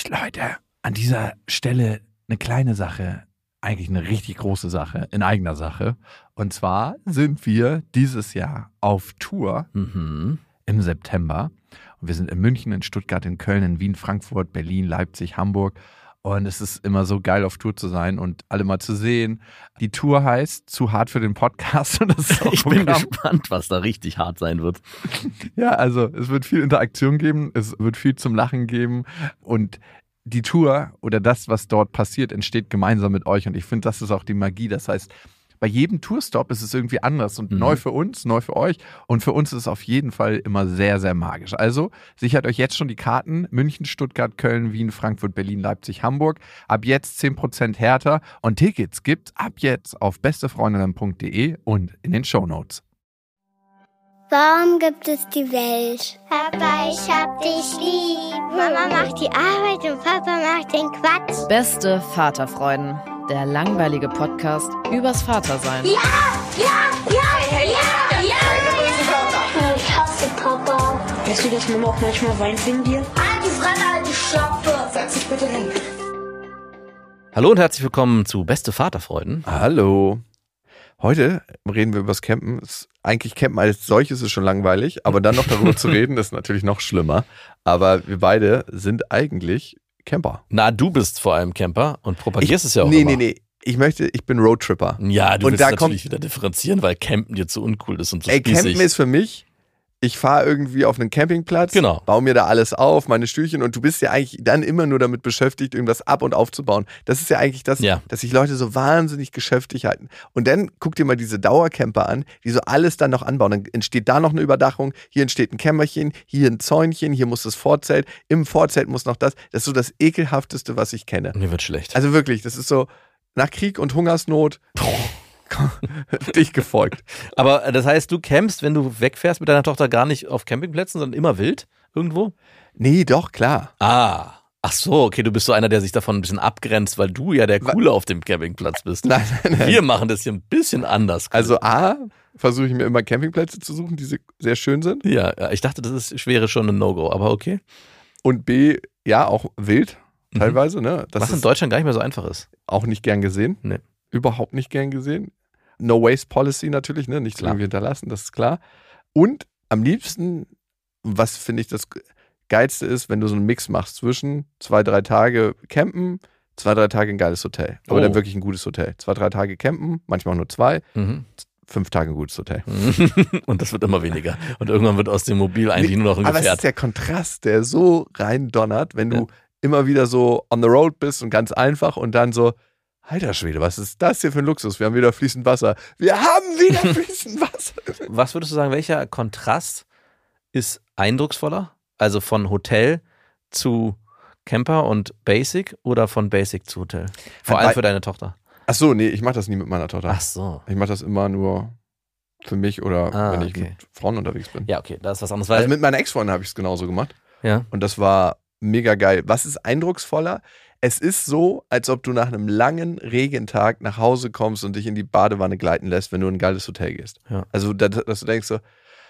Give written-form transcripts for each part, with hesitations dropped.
Leute, an dieser Stelle eine kleine Sache, eigentlich eine richtig große Sache, in eigener Sache. Und zwar sind wir dieses Jahr auf Tour im September. Und wir sind in München, in Stuttgart, in Köln, in Wien, Frankfurt, Berlin, Leipzig, Hamburg. Und es ist immer so geil, auf Tour zu sein und alle mal zu sehen. Die Tour heißt Zu hart für den Podcast. Und das ist auch ich bin gespannt, was da richtig hart sein wird. Ja, also es wird viel Interaktion geben, es wird viel zum Lachen geben und die Tour oder das, was dort passiert, entsteht gemeinsam mit euch und ich finde, das ist auch die Magie. Das heißt, bei jedem Tourstop ist es irgendwie anders und neu für uns, neu für euch und für uns ist es auf jeden Fall immer sehr, sehr magisch. Also sichert euch jetzt schon die Karten: München, Stuttgart, Köln, Wien, Frankfurt, Berlin, Leipzig, Hamburg. Ab jetzt 10% härter und Tickets gibt's ab jetzt auf bestefreundinnen.de und in den Shownotes. Warum gibt es die Welt? Papa, ich hab dich lieb. Mama macht die Arbeit und Papa macht den Quatsch. Beste Vaterfreuden, der langweilige Podcast übers Vatersein. Ja! Ich hasse Papa. Weißt du, dass Mama auch manchmal weint wegen dir? Halt die Fremde, halt die Schöpfe. Setz dich bitte hin. Hallo und herzlich willkommen zu Beste Vaterfreuden. Hallo. Heute reden wir über das Campen. Eigentlich Campen als solches ist schon langweilig, aber dann noch darüber zu reden, ist natürlich noch schlimmer. Aber wir beide sind eigentlich Camper. Na, du bist vor allem Camper und propagierst es ja auch immer. Nee. Ich bin Roadtripper. Ja, du und willst da natürlich wieder differenzieren, weil Campen dir zu uncool ist und so Campen spießig. ist für mich, ich fahre irgendwie auf einen Campingplatz, Genau. baue mir da alles auf, meine Stühlchen und du bist ja eigentlich dann immer nur damit beschäftigt, irgendwas ab- und aufzubauen. Das ist ja eigentlich das, dass sich Leute so wahnsinnig geschäftig halten. Und dann guck dir mal diese Dauercamper an, die so alles dann noch anbauen. Dann entsteht da noch eine Überdachung, hier entsteht ein Kämmerchen, hier ein Zäunchen, hier muss das Vorzelt, im Vorzelt muss noch das. Das ist so das Ekelhafteste, was ich kenne. Mir wird schlecht. Also wirklich, das ist so nach Krieg und Hungersnot dich gefolgt. Aber das heißt, du campst, wenn du wegfährst mit deiner Tochter, gar nicht auf Campingplätzen, sondern immer wild irgendwo? Nee, doch, klar. Ach so, okay, du bist so einer, der sich davon ein bisschen abgrenzt, weil du ja der Coole auf dem Campingplatz bist. Nein. Wir machen das hier ein bisschen anders. Also versuche ich mir immer Campingplätze zu suchen, die sehr schön sind. Ja, ich dachte, wäre schon ein No-Go, aber okay. Und B, ja, auch wild teilweise. Ne? Was in Deutschland gar nicht mehr so einfach ist. Auch nicht gern gesehen. Nee. Überhaupt nicht gern gesehen. No Waste Policy natürlich, ne? Nichts irgendwie hinterlassen, das ist klar. Und am liebsten, was finde ich das Geilste ist, wenn du so einen Mix machst zwischen 2-3 Tage campen, 2-3 Tage ein geiles Hotel. Aber dann wirklich ein gutes Hotel. 2-3 Tage campen, manchmal auch nur 2. 5 Tage ein gutes Hotel. Und das wird immer weniger. Und irgendwann wird aus dem Mobil eigentlich nur noch ein Gefährt. Aber es ist der Kontrast, der so rein donnert, wenn du immer wieder so on the road bist und ganz einfach und dann so, alter Schwede, was ist das hier für ein Luxus? Wir haben wieder fließend Wasser. Wir haben wieder fließend Wasser. Was würdest du sagen, welcher Kontrast ist eindrucksvoller? Also von Hotel zu Camper und Basic oder von Basic zu Hotel? Vor allem für deine Tochter. Ach so, nee, ich mache das nie mit meiner Tochter. Ach so. Ich mache das immer nur für mich oder wenn ich mit Frauen unterwegs bin. Ja, okay, das ist was anderes. Also mit meiner Ex-Freundin habe ich es genauso gemacht. Ja. Und das war mega geil. Was ist eindrucksvoller? Es ist so, als ob du nach einem langen Regentag nach Hause kommst und dich in die Badewanne gleiten lässt, wenn du in ein geiles Hotel gehst. Ja. Also, dass du denkst so,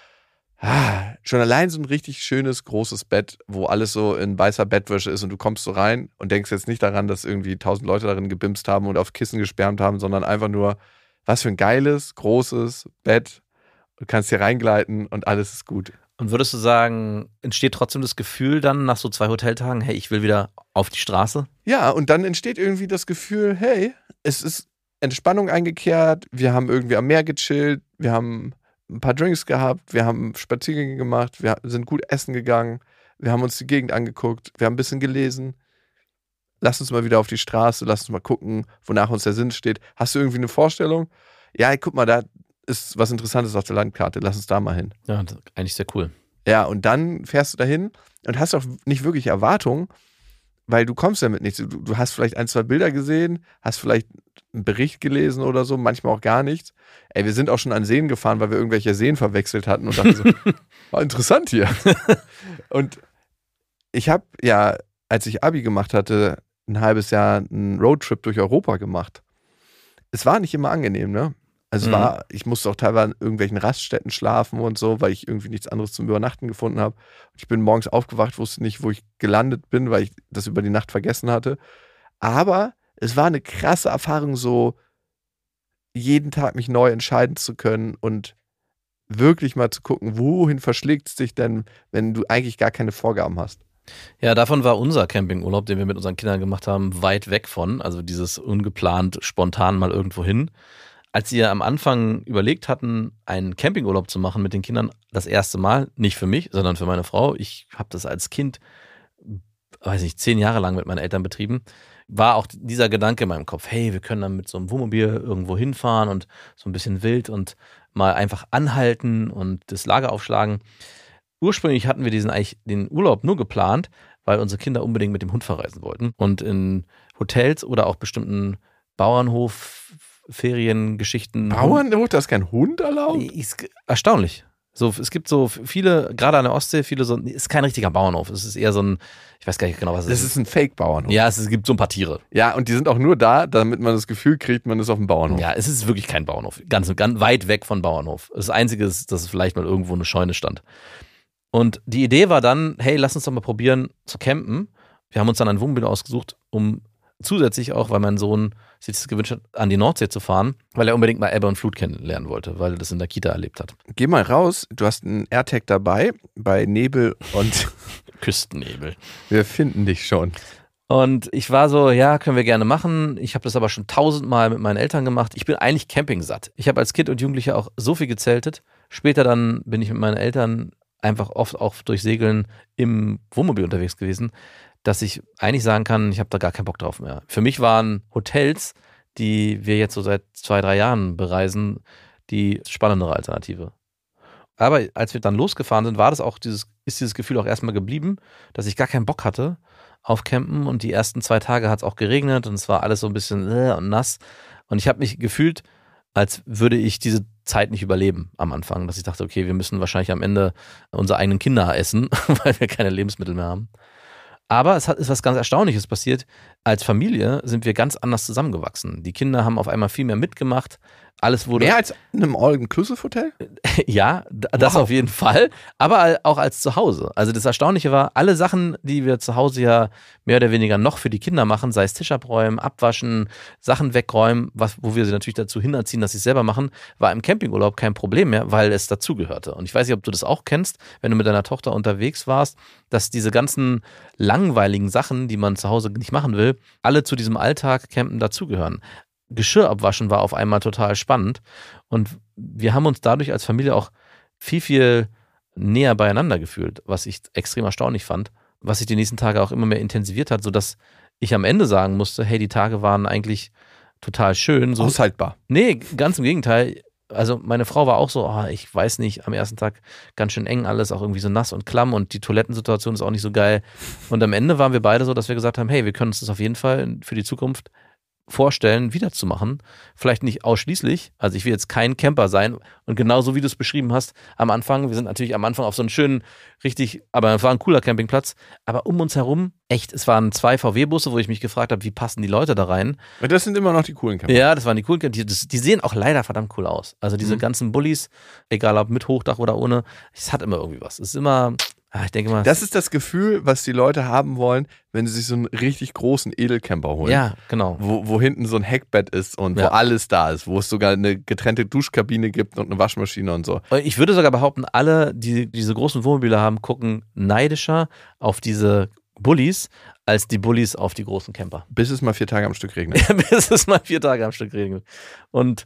schon allein so ein richtig schönes, großes Bett, wo alles so in weißer Bettwäsche ist und du kommst so rein und denkst jetzt nicht daran, dass irgendwie 1000 Leute darin gebimst haben und auf Kissen gesperrt haben, sondern einfach nur, was für ein geiles, großes Bett. Du kannst hier reingleiten und alles ist gut. Und würdest du sagen, entsteht trotzdem das Gefühl dann nach so 2 Hoteltagen, hey, ich will wieder auf die Straße? Ja, und dann entsteht irgendwie das Gefühl, hey, es ist Entspannung eingekehrt, wir haben irgendwie am Meer gechillt, wir haben ein paar Drinks gehabt, wir haben Spaziergänge gemacht, wir sind gut essen gegangen, wir haben uns die Gegend angeguckt, wir haben ein bisschen gelesen. Lass uns mal wieder auf die Straße, lass uns mal gucken, wonach uns der Sinn steht. Hast du irgendwie eine Vorstellung? Ja, guck mal, da ist was Interessantes auf der Landkarte, lass uns da mal hin. Ja, das ist eigentlich sehr cool. Ja, und dann fährst du dahin und hast auch nicht wirklich Erwartungen, weil du kommst damit nichts. Du hast vielleicht 1-2 Bilder gesehen, hast vielleicht einen Bericht gelesen oder so, manchmal auch gar nichts. Ey, wir sind auch schon an Seen gefahren, weil wir irgendwelche Seen verwechselt hatten und dachten so, war interessant hier. Und ich habe ja, als ich Abi gemacht hatte, ein halbes Jahr einen Roadtrip durch Europa gemacht. Es war nicht immer angenehm, ne? Also ich musste auch teilweise an irgendwelchen Raststätten schlafen und so, weil ich irgendwie nichts anderes zum Übernachten gefunden habe. Ich bin morgens aufgewacht, wusste nicht, wo ich gelandet bin, weil ich das über die Nacht vergessen hatte. Aber es war eine krasse Erfahrung, so jeden Tag mich neu entscheiden zu können und wirklich mal zu gucken, wohin verschlägt es dich denn, wenn du eigentlich gar keine Vorgaben hast. Ja, davon war unser Campingurlaub, den wir mit unseren Kindern gemacht haben, weit weg von. Also dieses ungeplant, spontan mal irgendwo hin. Als wir am Anfang überlegt hatten, einen Campingurlaub zu machen mit den Kindern, das erste Mal, nicht für mich, sondern für meine Frau. Ich habe das als Kind, 10 Jahre lang mit meinen Eltern betrieben, war auch dieser Gedanke in meinem Kopf, hey, wir können dann mit so einem Wohnmobil irgendwo hinfahren und so ein bisschen wild und mal einfach anhalten und das Lager aufschlagen. Ursprünglich hatten wir den Urlaub nur geplant, weil unsere Kinder unbedingt mit dem Hund verreisen wollten. Und in Hotels oder auch bestimmten Feriengeschichten. Bauernhof, da ist kein Hund erlaubt? Ist erstaunlich. So, es gibt so viele, gerade an der Ostsee, ist kein richtiger Bauernhof. Es ist eher so ein, ich weiß gar nicht genau, was es ist. Das ist ein Fake-Bauernhof. Ja, es gibt so ein paar Tiere. Ja, und die sind auch nur da, damit man das Gefühl kriegt, man ist auf dem Bauernhof. Ja, es ist wirklich kein Bauernhof. Ganz weit weg von Bauernhof. Das Einzige ist, dass es vielleicht mal irgendwo eine Scheune stand. Und die Idee war dann, hey, lass uns doch mal probieren zu campen. Wir haben uns dann ein Wohnmobil ausgesucht, um zusätzlich auch, weil mein Sohn sich das gewünscht hat, an die Nordsee zu fahren, weil er unbedingt mal Ebbe und Flut kennenlernen wollte, weil er das in der Kita erlebt hat. Geh mal raus, du hast einen AirTag dabei, bei Nebel und Küstennebel. Wir finden dich schon. Und ich war so, ja, können wir gerne machen. Ich habe das aber schon 1000-mal mit meinen Eltern gemacht. Ich bin eigentlich campingsatt. Ich habe als Kind und Jugendlicher auch so viel gezeltet. Später dann bin ich mit meinen Eltern einfach oft auch durch Segeln im Wohnmobil unterwegs gewesen, dass ich eigentlich sagen kann, ich habe da gar keinen Bock drauf mehr. Für mich waren Hotels, die wir jetzt so seit 2-3 Jahren bereisen, die spannendere Alternative. Aber als wir dann losgefahren sind, ist dieses Gefühl auch erstmal geblieben, dass ich gar keinen Bock hatte auf Campen, und die ersten 2 Tage hat es auch geregnet und es war alles so ein bisschen und nass, und ich habe mich gefühlt, als würde ich diese Zeit nicht überleben am Anfang, dass ich dachte, okay, wir müssen wahrscheinlich am Ende unsere eigenen Kinder essen, weil wir keine Lebensmittel mehr haben. Aber ist was ganz Erstaunliches passiert. Als Familie sind wir ganz anders zusammengewachsen. Die Kinder haben auf einmal viel mehr mitgemacht. Alles wurde. Mehr als in einem All-Inclusive-Hotel? Ja, das auf jeden Fall. Aber auch als zu Hause. Also das Erstaunliche war, alle Sachen, die wir zu Hause ja mehr oder weniger noch für die Kinder machen, sei es Tisch abräumen, abwaschen, Sachen wegräumen, wo wir sie natürlich dazu hinerziehen, dass sie es selber machen, war im Campingurlaub kein Problem mehr, weil es dazugehörte. Und ich weiß nicht, ob du das auch kennst, wenn du mit deiner Tochter unterwegs warst, dass diese ganzen langweiligen Sachen, die man zu Hause nicht machen will, alle zu diesem Alltag Campen dazugehören. Geschirr abwaschen war auf einmal total spannend, und wir haben uns dadurch als Familie auch viel, viel näher beieinander gefühlt, was ich extrem erstaunlich fand, was sich die nächsten Tage auch immer mehr intensiviert hat, sodass ich am Ende sagen musste, hey, die Tage waren eigentlich total schön. So, aushaltbar. Nee, ganz im Gegenteil. Also meine Frau war auch so, ich weiß nicht, am ersten Tag ganz schön eng alles, auch irgendwie so nass und klamm, und die Toilettensituation ist auch nicht so geil. Und am Ende waren wir beide so, dass wir gesagt haben, hey, wir können uns das auf jeden Fall für die Zukunft vorstellen, wiederzumachen. Vielleicht nicht ausschließlich. Also ich will jetzt kein Camper sein. Und genauso wie du es beschrieben hast, wir sind natürlich am Anfang auf so einen schönen, aber es war ein cooler Campingplatz. Aber um uns herum, echt, es waren 2 VW-Busse, wo ich mich gefragt habe, wie passen die Leute da rein? Das sind immer noch die coolen Camper. Ja, das waren die coolen Camper. Die sehen auch leider verdammt cool aus. Also diese ganzen Bullis, egal ob mit Hochdach oder ohne, es hat immer irgendwie was. Es ist immer... ich denke mal, das ist das Gefühl, was die Leute haben wollen, wenn sie sich so einen richtig großen Edelcamper holen. Ja, genau. Wo hinten so ein Heckbett ist und wo alles da ist, wo es sogar eine getrennte Duschkabine gibt und eine Waschmaschine und so. Ich würde sogar behaupten, alle, die diese großen Wohnmobile haben, gucken neidischer auf diese Bullis als die Bullis auf die großen Camper. Bis es mal 4 Tage am Stück regnet. Bis es mal 4 Tage am Stück regnet. Und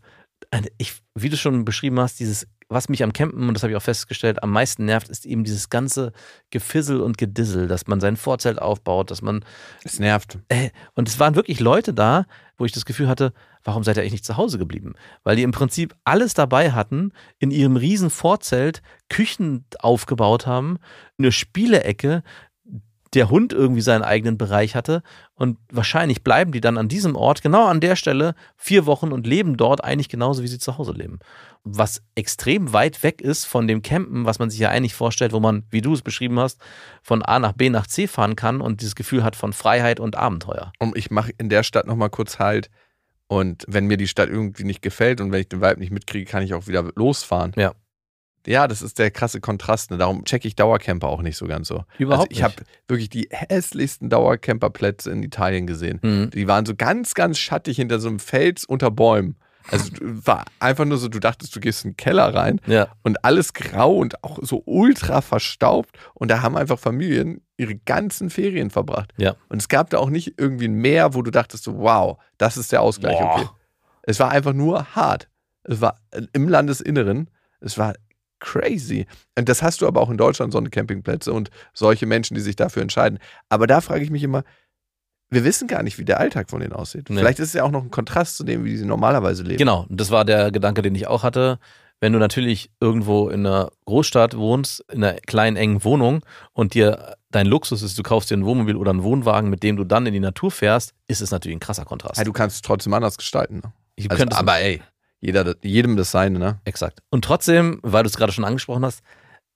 wie du schon beschrieben hast, was mich am Campen, und das habe ich auch festgestellt, am meisten nervt, ist eben dieses ganze Gefissel und Gedissel, dass man sein Vorzelt aufbaut, dass man... Es nervt. Und es waren wirklich Leute da, wo ich das Gefühl hatte, warum seid ihr eigentlich nicht zu Hause geblieben? Weil die im Prinzip alles dabei hatten, in ihrem riesen Vorzelt Küchen aufgebaut haben, eine Spielecke, der Hund irgendwie seinen eigenen Bereich hatte, und wahrscheinlich bleiben die dann an diesem Ort, genau an der Stelle, 4 Wochen und leben dort eigentlich genauso, wie sie zu Hause leben. Was extrem weit weg ist von dem Campen, was man sich ja eigentlich vorstellt, wo man, wie du es beschrieben hast, von A nach B nach C fahren kann und dieses Gefühl hat von Freiheit und Abenteuer. Und ich mache in der Stadt nochmal kurz Halt Und wenn mir die Stadt irgendwie nicht gefällt und wenn ich den Vibe nicht mitkriege, kann ich auch wieder losfahren. Ja. Ja, das ist der krasse Kontrast. Ne? Darum checke ich Dauercamper auch nicht so ganz so. Überhaupt ich habe wirklich die hässlichsten Dauercamperplätze in Italien gesehen. Mhm. Die waren so ganz, ganz schattig hinter so einem Fels unter Bäumen. Also war einfach nur so, du dachtest, du gehst in den Keller rein und alles grau und auch so ultra verstaubt. Und da haben einfach Familien ihre ganzen Ferien verbracht. Ja. Und es gab da auch nicht irgendwie ein Meer, wo du dachtest so, wow, das ist der Ausgleich. Boah. Okay. Es war einfach nur hart. Es war im Landesinneren. Es war crazy. Und das hast du aber auch in Deutschland, so eine Campingplätze und solche Menschen, die sich dafür entscheiden. Aber da frage ich mich immer, wir wissen gar nicht, wie der Alltag von denen aussieht. Nee. Vielleicht ist es ja auch noch ein Kontrast zu dem, wie sie normalerweise leben. Genau, und das war der Gedanke, den ich auch hatte. Wenn du natürlich irgendwo in einer Großstadt wohnst, in einer kleinen, engen Wohnung und dir dein Luxus ist, du kaufst dir ein Wohnmobil oder einen Wohnwagen, mit dem du dann in die Natur fährst, ist es natürlich ein krasser Kontrast. Ja, du kannst es trotzdem anders gestalten. Ne? Also, aber ey, jedem das Seine, ne? Exakt. Und trotzdem, weil du es gerade schon angesprochen hast,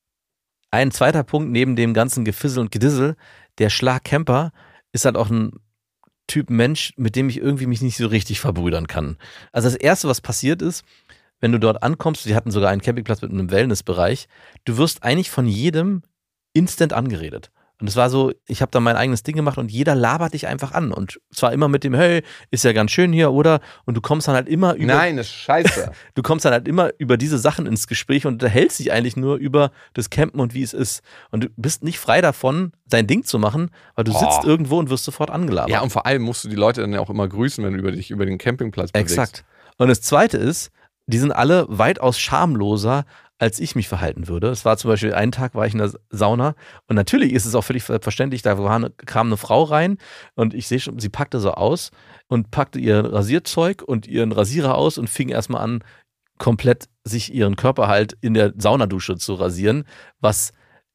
ein zweiter Punkt neben dem ganzen Gefissel und Gedissel, der Schlag-Camper ist halt auch ein Typ Mensch, mit dem ich irgendwie mich nicht so richtig verbrüdern kann. Also das Erste, was passiert ist, wenn du dort ankommst, die hatten sogar einen Campingplatz mit einem Wellnessbereich, du wirst eigentlich von jedem instant angeredet. Und es war so, ich habe da mein eigenes Ding gemacht und jeder labert dich einfach an. Und zwar immer mit dem, hey, ist ja ganz schön hier, oder? Und du kommst dann halt immer über... Nein, das ist scheiße. Du kommst dann halt immer über diese Sachen ins Gespräch und unterhältst dich eigentlich nur über das Campen und wie es ist. Und du bist nicht frei davon, dein Ding zu machen, weil du sitzt irgendwo und wirst sofort angelabert. Ja, und vor allem musst du die Leute dann ja auch immer grüßen, wenn du dich über den Campingplatz bewegst. Exakt. Und das Zweite ist, die sind alle weitaus schamloser, als ich mich verhalten würde. Es war zum Beispiel, einen Tag war ich in der Sauna und natürlich ist es auch völlig verständlich, da kam eine Frau rein und ich sehe schon, sie packte so aus und packte ihr Rasierzeug und ihren Rasierer aus und fing erstmal an, komplett sich ihren Körper halt in der Saunadusche zu rasieren, was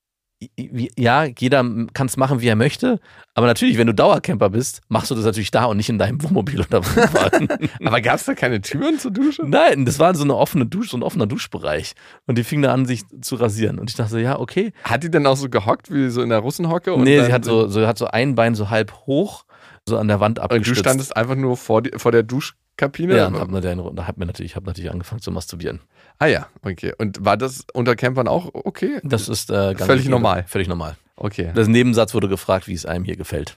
ja, jeder kann es machen, wie er möchte, aber natürlich, wenn du Dauercamper bist, machst du das natürlich da und nicht in deinem Wohnmobil oder Wohnwagen. Aber gab es da keine Türen zur Dusche? Nein, das war so eine offene Dusche, so ein offener Duschbereich und die fing da an, sich zu rasieren und ich dachte so, ja, okay. Hat die denn auch so gehockt, wie so in der Russenhocke? Und nee, sie hat so ein Bein so halb hoch, so an der Wand abgestützt. Und du standest einfach nur vor der Duschkabine? Ja, und hab natürlich angefangen zu masturbieren. Ah ja, okay. Und war das unter Campern auch okay? Das ist völlig normal. Völlig normal. Okay. Das Nebensatz wurde gefragt, wie es einem hier gefällt.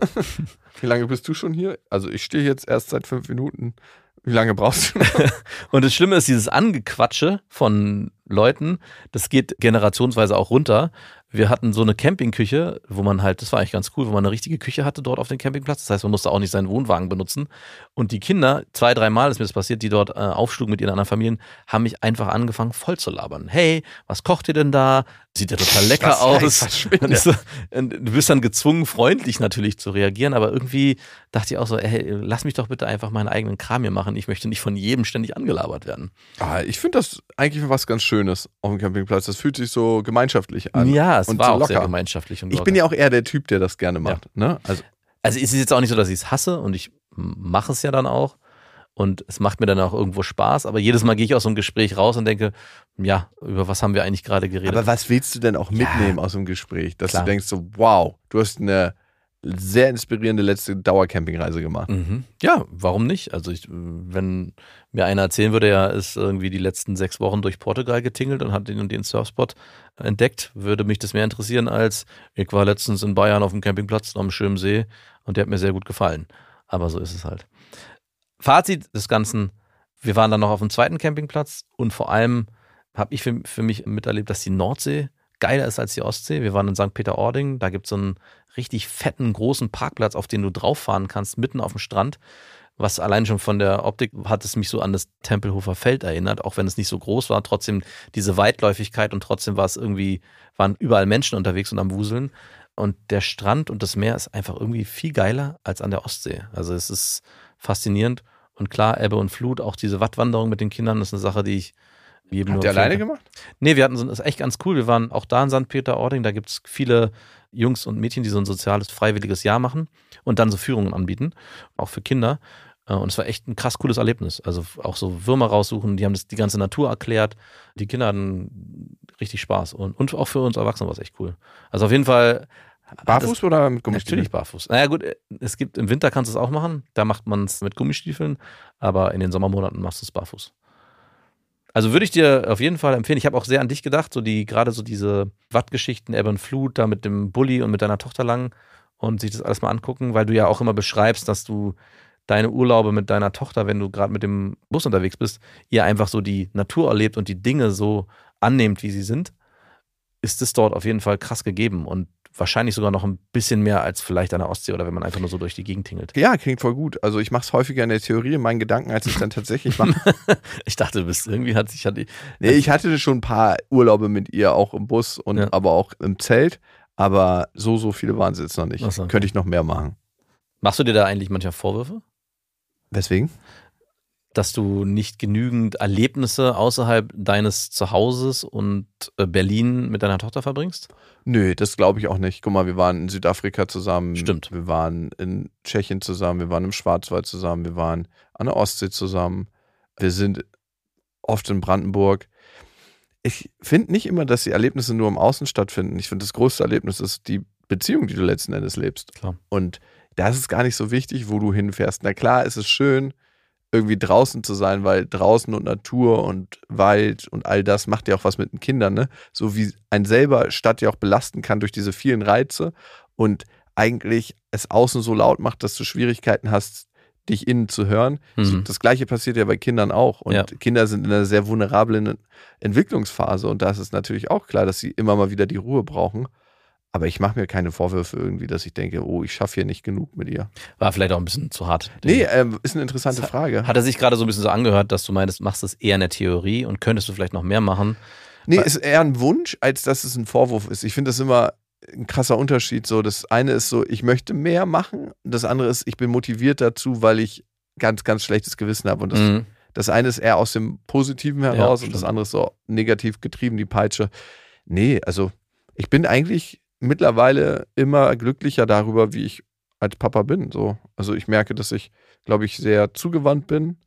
Wie lange bist du schon hier? Also ich stehe jetzt erst seit 5 Minuten. Wie lange brauchst du? Und das Schlimme ist, dieses Angequatsche von Leuten, das geht generationsweise auch runter. Wir hatten so eine Campingküche, wo man halt, das war eigentlich ganz cool, wo man eine richtige Küche hatte dort auf dem Campingplatz. Das heißt, man musste auch nicht seinen Wohnwagen benutzen. Und die Kinder, 2-3 Mal ist mir das passiert, die dort aufschlugen mit ihren anderen Familien, haben mich einfach angefangen voll zu labern. Hey, was kocht ihr denn da? Sieht ja total lecker aus. Und du bist dann gezwungen, freundlich natürlich zu reagieren, aber irgendwie dachte ich auch so, hey, lass mich doch bitte einfach meinen eigenen Kram hier machen. Ich möchte nicht von jedem ständig angelabert werden. Ich finde das eigentlich was ganz Schönes auf dem Campingplatz. Das fühlt sich so gemeinschaftlich an. Ja, es und war so auch locker. Sehr gemeinschaftlich. Und ich bin ja auch eher der Typ, der das gerne macht. Ja. Ne? Also es ist jetzt auch nicht so, dass ich es hasse und ich mache es ja dann auch. Und es macht mir dann auch irgendwo Spaß, aber jedes Mal gehe ich aus so einem Gespräch raus und denke, ja, über was haben wir eigentlich gerade geredet? Aber was willst du denn auch mitnehmen aus dem Gespräch? Dass du denkst so, wow, du hast eine sehr inspirierende letzte Dauercampingreise gemacht. Mhm. Ja, warum nicht? Also wenn mir einer erzählen würde, er ist irgendwie die letzten 6 Wochen durch Portugal getingelt und hat den und den Surfspot entdeckt, würde mich das mehr interessieren als, ich war letztens in Bayern auf dem Campingplatz am schönen See und der hat mir sehr gut gefallen. Aber so ist es halt. Fazit des Ganzen, wir waren dann noch auf dem zweiten Campingplatz und vor allem habe ich für mich miterlebt, dass die Nordsee geiler ist als die Ostsee. Wir waren in St. Peter-Ording, da gibt es so einen richtig fetten, großen Parkplatz, auf den du drauf fahren kannst, mitten auf dem Strand. Was allein schon von der Optik hat es mich so an das Tempelhofer Feld erinnert, auch wenn es nicht so groß war, trotzdem diese Weitläufigkeit und trotzdem waren überall Menschen unterwegs und am Wuseln. Und der Strand und das Meer ist einfach irgendwie viel geiler als an der Ostsee. Also es ist faszinierend und klar, Ebbe und Flut, auch diese Wattwanderung mit den Kindern, das ist eine Sache, die ich jedem nur... Habt ihr alleine gemacht? Nee, das ist echt ganz cool. Wir waren auch da in St. Peter-Ording, da gibt es viele Jungs und Mädchen, die so ein soziales, freiwilliges Jahr machen und dann so Führungen anbieten, auch für Kinder. Und es war echt ein krass cooles Erlebnis. Also auch so Würmer raussuchen, die haben die ganze Natur erklärt. Die Kinder hatten richtig Spaß und auch für uns Erwachsene war es echt cool. Also auf jeden Fall Barfuß oder mit Gummistiefeln? Natürlich barfuß. Naja gut, im Winter kannst du es auch machen, da macht man es mit Gummistiefeln, aber in den Sommermonaten machst du es barfuß. Also würde ich dir auf jeden Fall empfehlen, ich habe auch sehr an dich gedacht, gerade so diese Wattgeschichten, Ebbe und Flut, da mit dem Bulli und mit deiner Tochter lang und sich das alles mal angucken, weil du ja auch immer beschreibst, dass du deine Urlaube mit deiner Tochter, wenn du gerade mit dem Bus unterwegs bist, ihr einfach so die Natur erlebt und die Dinge so annehmt, wie sie sind, ist es dort auf jeden Fall krass gegeben und wahrscheinlich sogar noch ein bisschen mehr als vielleicht an der Ostsee oder wenn man einfach nur so durch die Gegend tingelt. Ja, klingt voll gut. Also ich mache es häufiger in der Theorie, in meinen Gedanken, als ich es dann tatsächlich mache. Ich dachte, du bist irgendwie ich hatte schon ein paar Urlaube mit ihr, auch im Bus und aber auch im Zelt, aber so viele waren es jetzt noch nicht. So. Könnte ich noch mehr machen. Machst du dir da eigentlich manchmal Vorwürfe? Weswegen? Dass du nicht genügend Erlebnisse außerhalb deines Zuhauses und Berlin mit deiner Tochter verbringst? Nö, das glaube ich auch nicht. Guck mal, wir waren in Südafrika zusammen. Stimmt. Wir waren in Tschechien zusammen. Wir waren im Schwarzwald zusammen. Wir waren an der Ostsee zusammen. Wir sind oft in Brandenburg. Ich finde nicht immer, dass die Erlebnisse nur im Außen stattfinden. Ich finde, das größte Erlebnis ist die Beziehung, die du letzten Endes lebst. Klar. Und da ist es gar nicht so wichtig, wo du hinfährst. Na klar, ist es schön, irgendwie draußen zu sein, weil draußen und Natur und Wald und all das macht ja auch was mit den Kindern, ne? So wie ein selber Stadt ja auch belasten kann durch diese vielen Reize und eigentlich es außen so laut macht, dass du Schwierigkeiten hast, dich innen zu hören. Mhm. Das Gleiche passiert ja bei Kindern auch und Kinder sind in einer sehr vulnerablen Entwicklungsphase und da ist es natürlich auch klar, dass sie immer mal wieder die Ruhe brauchen. Aber ich mache mir keine Vorwürfe irgendwie, dass ich denke, oh, ich schaffe hier nicht genug mit ihr. War vielleicht auch ein bisschen zu hart. Nee, ist eine interessante Frage. Hat er sich gerade so ein bisschen so angehört, dass du meinst, machst es eher in der Theorie und könntest du vielleicht noch mehr machen? Nee, ist eher ein Wunsch, als dass es ein Vorwurf ist. Ich finde das immer ein krasser Unterschied. So, das eine ist so, ich möchte mehr machen. Das andere ist, ich bin motiviert dazu, weil ich ganz, ganz schlechtes Gewissen habe. Und das eine ist eher aus dem Positiven heraus und das andere ist so negativ getrieben, die Peitsche. Nee, also ich bin eigentlich mittlerweile immer glücklicher darüber, wie ich als Papa bin. So. Also ich merke, dass ich, glaube ich, sehr zugewandt bin.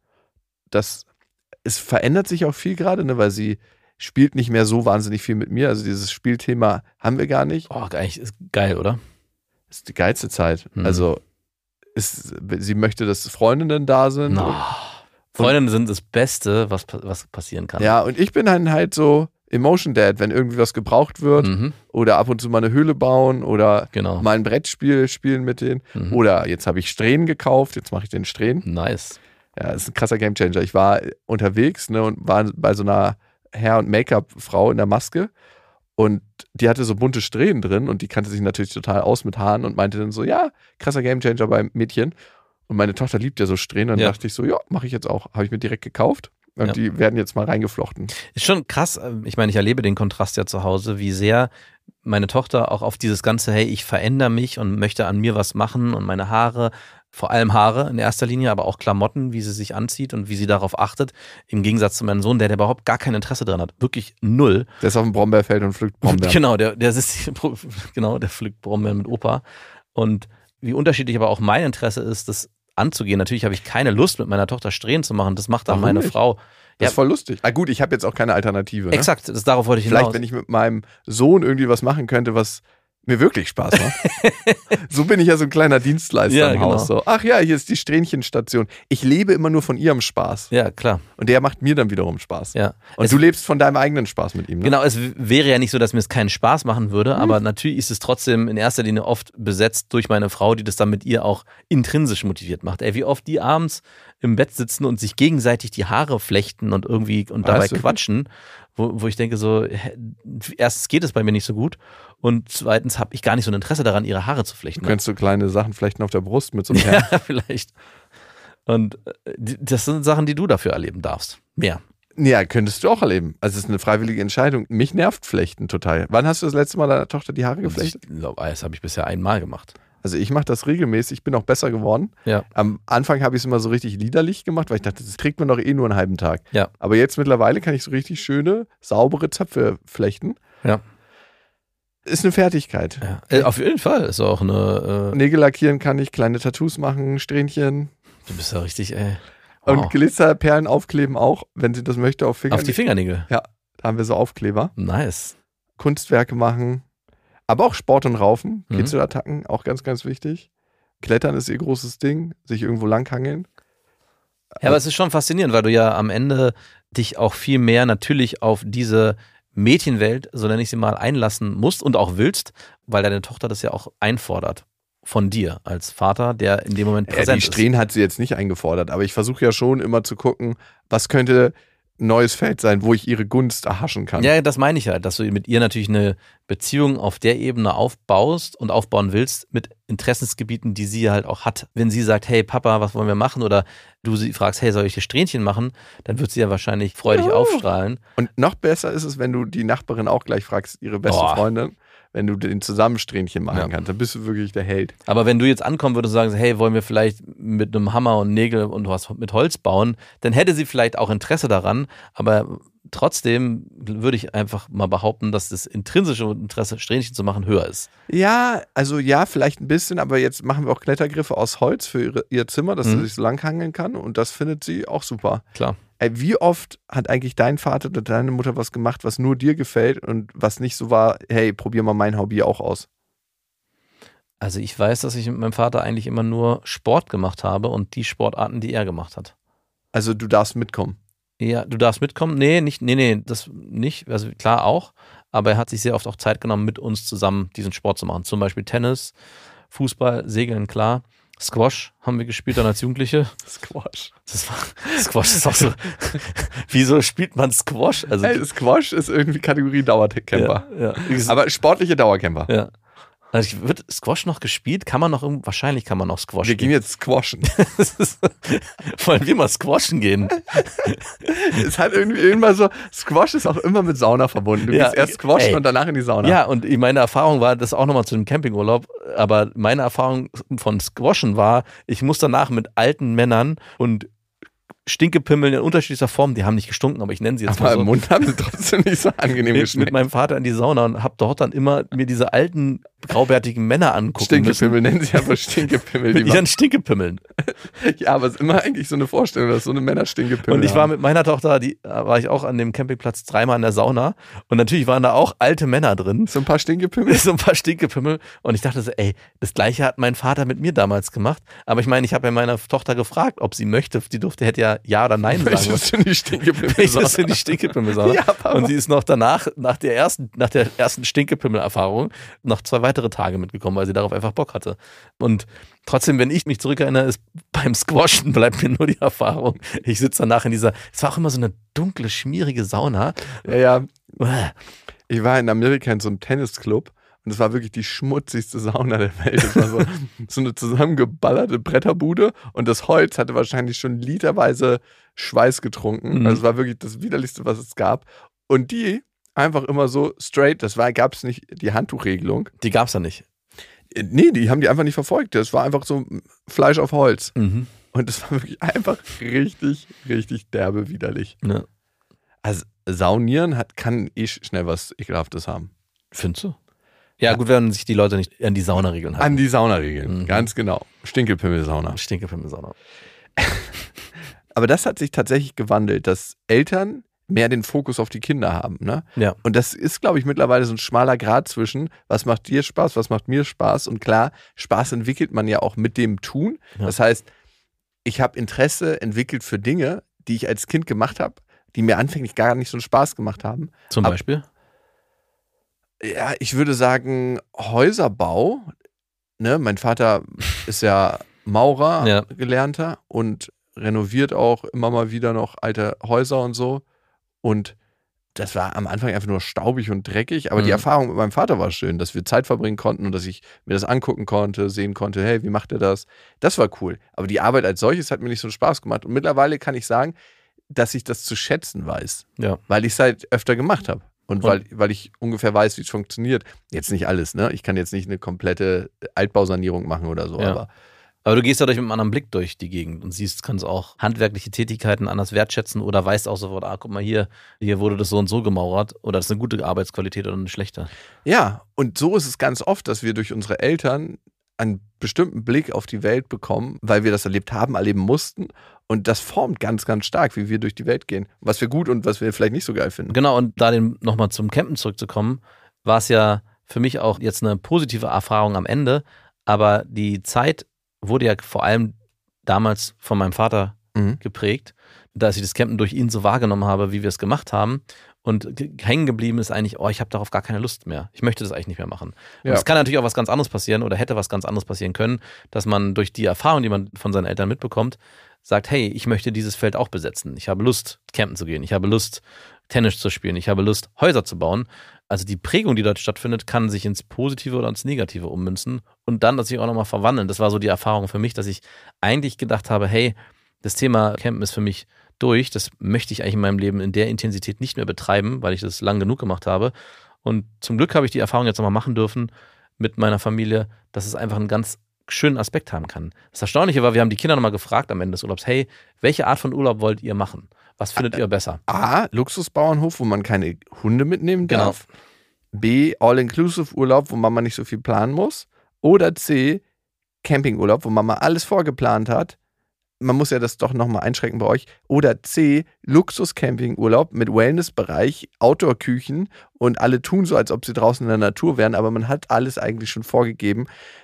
Es verändert sich auch viel gerade, ne, weil sie spielt nicht mehr so wahnsinnig viel mit mir. Also dieses Spielthema haben wir gar nicht. Oh, eigentlich ist geil, oder? Das ist die geilste Zeit. Also sie möchte, dass Freundinnen da sind. No. Freundinnen sind das Beste, was passieren kann. Ja, und ich bin dann halt so Emotion Dad, wenn irgendwie was gebraucht wird oder ab und zu mal eine Höhle bauen oder mal ein Brettspiel spielen mit denen oder jetzt habe ich Strähnen gekauft, jetzt mache ich den Strähnen. Nice. Ja, das ist ein krasser Gamechanger. Ich war unterwegs, ne, und war bei so einer Hair- und Make-up-Frau in der Maske und die hatte so bunte Strähnen drin und die kannte sich natürlich total aus mit Haaren und meinte dann so, ja, krasser Gamechanger beim Mädchen. Und meine Tochter liebt ja so Strähnen und dann dachte ich so, ja, mache ich jetzt auch. Habe ich mir direkt gekauft. Und die werden jetzt mal reingeflochten. Ist schon krass. Ich meine, ich erlebe den Kontrast ja zu Hause, wie sehr meine Tochter auch auf dieses ganze, hey, ich verändere mich und möchte an mir was machen und meine Haare, vor allem Haare in erster Linie, aber auch Klamotten, wie sie sich anzieht und wie sie darauf achtet. Im Gegensatz zu meinem Sohn, der überhaupt gar kein Interesse dran hat. Wirklich null. Der ist auf dem Brombeerfeld und pflückt Brombeeren. Genau, der pflückt Brombeeren mit Opa. Und wie unterschiedlich aber auch mein Interesse ist, das anzugehen. Natürlich habe ich keine Lust, mit meiner Tochter Strähnen zu machen. Das macht dann meine Frau. Das ist voll lustig. Ah gut, ich habe jetzt auch keine Alternative. Ne? Exakt, darauf wollte ich hinaus. Vielleicht, wenn ich mit meinem Sohn irgendwie was machen könnte, was mir wirklich Spaß macht. So bin ich ja so ein kleiner Dienstleister im Haus. So. Ach ja, hier ist die Strähnchenstation. Ich lebe immer nur von ihrem Spaß. Ja, klar. Und der macht mir dann wiederum Spaß. Ja. Und du lebst von deinem eigenen Spaß mit ihm. Ne? Genau, es wäre ja nicht so, dass mir es keinen Spaß machen würde, aber natürlich ist es trotzdem in erster Linie oft besetzt durch meine Frau, die das dann mit ihr auch intrinsisch motiviert macht. Ey, wie oft die abends im Bett sitzen und sich gegenseitig die Haare flechten und irgendwie und dabei quatschen, wo ich denke so, erstens geht es bei mir nicht so gut und zweitens habe ich gar nicht so ein Interesse daran, ihre Haare zu flechten. Du könntest so kleine Sachen flechten auf der Brust mit so einem Herrn. Ja, vielleicht. Und das sind Sachen, die du dafür erleben darfst. Mehr. Ja, könntest du auch erleben. Also es ist eine freiwillige Entscheidung. Mich nervt Flechten total. Wann hast du das letzte Mal deiner Tochter die Haare geflechtet? Ich glaube, das habe ich bisher einmal gemacht. Also ich mache das regelmäßig, ich bin auch besser geworden. Ja. Am Anfang habe ich es immer so richtig liederlich gemacht, weil ich dachte, das trägt man doch eh nur einen halben Tag. Ja. Aber jetzt mittlerweile kann ich so richtig schöne, saubere Zöpfe flechten. Ja. Ist eine Fertigkeit. Ja. Auf jeden Fall. Ist auch eine. Nägel lackieren kann ich, kleine Tattoos machen, Strähnchen. Du bist ja richtig, ey. Wow. Und Glitzerperlen aufkleben auch, wenn sie das möchte, auf Fingernägel. Auf die Fingernägel? Ja, da haben wir so Aufkleber. Nice. Kunstwerke machen. Aber auch Sport und Raufen, Kitzelattacken, auch ganz, ganz wichtig. Klettern ist ihr großes Ding, sich irgendwo langhangeln. Ja, aber es ist schon faszinierend, weil du ja am Ende dich auch viel mehr natürlich auf diese Mädchenwelt, so nenne ich sie mal, einlassen musst und auch willst, weil deine Tochter das ja auch einfordert von dir als Vater, der in dem Moment präsent ist. Die Strähnen hat sie jetzt nicht eingefordert, aber ich versuche ja schon immer zu gucken, was könnte ein neues Feld sein, wo ich ihre Gunst erhaschen kann. Ja, das meine ich halt, dass du mit ihr natürlich eine Beziehung auf der Ebene aufbaust und aufbauen willst mit Interessensgebieten, die sie halt auch hat. Wenn sie sagt, hey Papa, was wollen wir machen? Oder du sie fragst, hey, soll ich hier Strähnchen machen? Dann wird sie ja wahrscheinlich freudig aufstrahlen. Und noch besser ist es, wenn du die Nachbarin auch gleich fragst, ihre beste Freundin, wenn du den zusammen Strähnchen machen kannst, dann bist du wirklich der Held. Aber wenn du jetzt ankommen würdest und sagst, hey, wollen wir vielleicht mit einem Hammer und Nägel und was mit Holz bauen, dann hätte sie vielleicht auch Interesse daran, aber trotzdem würde ich einfach mal behaupten, dass das intrinsische Interesse, Strähnchen zu machen, höher ist. Ja, also ja, vielleicht ein bisschen, aber jetzt machen wir auch Klettergriffe aus Holz für ihr Zimmer, dass sie sich so langhangeln kann und das findet sie auch super. Klar. Wie oft hat eigentlich dein Vater oder deine Mutter was gemacht, was nur dir gefällt und was nicht so war, hey, probier mal mein Hobby auch aus? Also ich weiß, dass ich mit meinem Vater eigentlich immer nur Sport gemacht habe und die Sportarten, die er gemacht hat. Also du darfst mitkommen? Ja, du darfst mitkommen? Nee, das nicht. Also klar auch, aber er hat sich sehr oft auch Zeit genommen, mit uns zusammen diesen Sport zu machen. Zum Beispiel Tennis, Fußball, Segeln, klar. Squash haben wir gespielt dann als Jugendliche. Squash. Squash ist auch so. Wieso spielt man Squash? Also, hey, Squash ist irgendwie Kategorie Dauercamper. Ja. Aber sportliche Dauercamper. Ja. Also wird Squash noch gespielt? Wahrscheinlich kann man noch Squash Wir gehen jetzt squashen. Wollen wir mal squashen gehen? Es hat irgendwie immer so, Squash ist auch immer mit Sauna verbunden. Du gehst erst squashen und danach in die Sauna. Ja, und meine Erfahrung war, das auch nochmal zu dem Campingurlaub, aber meine Erfahrung von Squashen war, ich muss danach mit alten Männern und Stinkepimmeln in unterschiedlicher Form, die haben nicht gestunken, aber ich nenne sie jetzt aber mal so. im Mund haben sie trotzdem nicht so angenehm geschmeckt. Mit meinem Vater in die Sauna und hab dort dann immer mir diese alten, graubärtigen Männer angucken Stinkepimmel, müssen. nennen sie einfach Stinkepimmel. Mit ihren Stinkepimmeln. Ja, aber es ist immer eigentlich so eine Vorstellung, dass so eine Männer Stinkepimmel Und ich war mit meiner Tochter, war ich auch an dem Campingplatz 3-mal in der Sauna und natürlich waren da auch alte Männer drin. So ein paar Stinkepimmel? So ein paar Stinkepimmel und ich dachte so, ey, das Gleiche hat mein Vater mit mir damals gemacht, aber ich meine, ich habe ja meine Tochter gefragt, ob sie möchte, die hätte ja oder nein sagen. Möchtest du in die Stinkepimmel-Sauna? Ja, Papa. Und sie ist noch danach, nach der ersten Stinkepimmel-Erfahrung, noch 2 weitere Tage mitgekommen, weil sie darauf einfach Bock hatte. Und trotzdem, wenn ich mich zurückerinnere, ist beim Squashen bleibt mir nur die Erfahrung. Ich sitze danach in es war auch immer so eine dunkle, schmierige Sauna. Ja. Ich war in Amerika in so einem Tennisclub und es war wirklich die schmutzigste Sauna der Welt. Es war so eine zusammengeballerte Bretterbude und das Holz hatte wahrscheinlich schon literweise Schweiß getrunken. Also es war wirklich das Widerlichste, was es gab. Und die einfach immer so straight, gab es nicht die Handtuchregelung. Die gab es da nicht. Nee, die haben die einfach nicht verfolgt. Das war einfach so Fleisch auf Holz. Mhm. Und das war wirklich einfach richtig, richtig derbe widerlich. Ja. Also Saunieren kann schnell was Ekelhaftes haben. Findest du? Ja, gut, wenn sich die Leute nicht an die Saunaregeln halten. An die Saunaregeln, ganz genau. Stinkepimmel-Sauna. Stinkepimmel-Sauna. Aber das hat sich tatsächlich gewandelt, dass Eltern mehr den Fokus auf die Kinder haben. Ne? Ja. Und das ist, glaube ich, mittlerweile so ein schmaler Grat zwischen, was macht dir Spaß, was macht mir Spaß. Und klar, Spaß entwickelt man ja auch mit dem Tun. Ja. Das heißt, ich habe Interesse entwickelt für Dinge, die ich als Kind gemacht habe, die mir anfänglich gar nicht so einen Spaß gemacht haben. Zum Beispiel? Ja, ich würde sagen Häuserbau. Ne? Mein Vater ist ja Maurer, gelernter und renoviert auch immer mal wieder noch alte Häuser und so. Und das war am Anfang einfach nur staubig und dreckig, aber die Erfahrung mit meinem Vater war schön, dass wir Zeit verbringen konnten und dass ich mir das angucken konnte, sehen konnte, hey, wie macht er das? Das war cool. Aber die Arbeit als solches hat mir nicht so Spaß gemacht. Und mittlerweile kann ich sagen, dass ich das zu schätzen weiß, weil ich es halt öfter gemacht habe. Und weil ich ungefähr weiß, wie es funktioniert. Jetzt nicht alles, ne? Ich kann jetzt nicht eine komplette Altbausanierung machen oder so, aber du gehst dadurch mit einem anderen Blick durch die Gegend und kannst auch handwerkliche Tätigkeiten anders wertschätzen oder weißt auch sofort, guck mal hier wurde das so und so gemauert oder das ist eine gute Arbeitsqualität oder eine schlechte. Ja, und so ist es ganz oft, dass wir durch unsere Eltern einen bestimmten Blick auf die Welt bekommen, weil wir das erlebt haben, erleben mussten. Und das formt ganz, ganz stark, wie wir durch die Welt gehen. Was wir gut und was wir vielleicht nicht so geil finden. Genau, und da nochmal zum Campen zurückzukommen, war es ja für mich auch jetzt eine positive Erfahrung am Ende, aber die Zeit wurde ja vor allem damals von meinem Vater geprägt, dass ich das Campen durch ihn so wahrgenommen habe, wie wir es gemacht haben. Und hängen geblieben ist eigentlich, ich habe darauf gar keine Lust mehr. Ich möchte das eigentlich nicht mehr machen. Und es kann natürlich auch was ganz anderes passieren oder hätte was ganz anderes passieren können, dass man durch die Erfahrung, die man von seinen Eltern mitbekommt, sagt, hey, ich möchte dieses Feld auch besetzen. Ich habe Lust, campen zu gehen. Ich habe Lust, Tennis zu spielen. Ich habe Lust, Häuser zu bauen. Also die Prägung, die dort stattfindet, kann sich ins Positive oder ins Negative ummünzen und dann natürlich auch nochmal verwandeln. Das war so die Erfahrung für mich, dass ich eigentlich gedacht habe, hey, das Thema Campen ist für mich durch. Das möchte ich eigentlich in meinem Leben in der Intensität nicht mehr betreiben, weil ich das lang genug gemacht habe. Und zum Glück habe ich die Erfahrung jetzt nochmal machen dürfen mit meiner Familie, dass es einfach einen ganz schönen Aspekt haben kann. Das Erstaunliche war, wir haben die Kinder nochmal gefragt am Ende des Urlaubs, hey, welche Art von Urlaub wollt ihr machen? Was findet ihr besser? A, Luxusbauernhof, wo man keine Hunde mitnehmen darf. Genau. B, All-Inclusive-Urlaub, wo Mama nicht so viel planen muss. Oder C, Campingurlaub, wo Mama alles vorgeplant hat. Man muss ja das doch nochmal einschränken bei euch. Oder C, Luxus-Campingurlaub mit Wellnessbereich, Outdoor-Küchen und alle tun so, als ob sie draußen in der Natur wären, aber man hat alles eigentlich schon vorgegeben.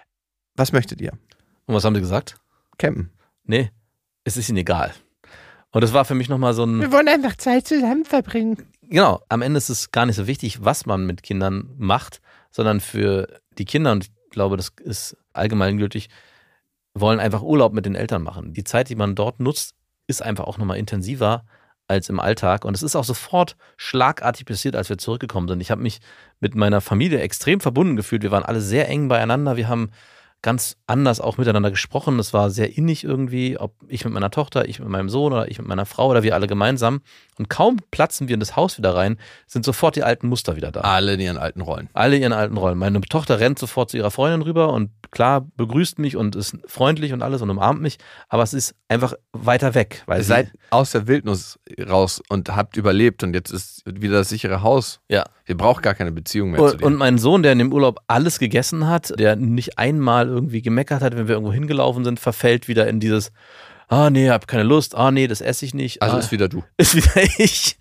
Was möchtet ihr? Und was haben sie gesagt? Campen. Nee, es ist ihnen egal. Und das war für mich nochmal so ein... Wir wollen einfach Zeit zusammen verbringen. Genau, am Ende ist es gar nicht so wichtig, was man mit Kindern macht, sondern für die Kinder, und ich glaube, das ist allgemeingültig, wollen einfach Urlaub mit den Eltern machen. Die Zeit, die man dort nutzt, ist einfach auch nochmal intensiver als im Alltag. Und es ist auch sofort schlagartig passiert, als wir zurückgekommen sind. Ich habe mich mit meiner Familie extrem verbunden gefühlt. Wir waren alle sehr eng beieinander. Wir haben ganz anders auch miteinander gesprochen. Es war sehr innig irgendwie, ob ich mit meiner Tochter, ich mit meinem Sohn oder ich mit meiner Frau oder wir alle gemeinsam. Und kaum platzen wir in das Haus wieder rein, sind sofort die alten Muster wieder da. Alle in ihren alten Rollen. Alle in ihren alten Rollen. Meine Tochter rennt sofort zu ihrer Freundin rüber und klar begrüßt mich und ist freundlich und alles und umarmt mich, aber es ist einfach weiter weg. Weil ihr seid aus der Wildnis raus und habt überlebt und jetzt ist wieder das sichere Haus. Ja. Ihr braucht gar keine Beziehung mehr zu denen. Und mein Sohn, der in dem Urlaub alles gegessen hat, der nicht einmal irgendwie gemeckert hat, wenn wir irgendwo hingelaufen sind, verfällt wieder in dieses nee, hab keine Lust, nee, das esse ich nicht. Also ist wieder du. Ist wieder ich.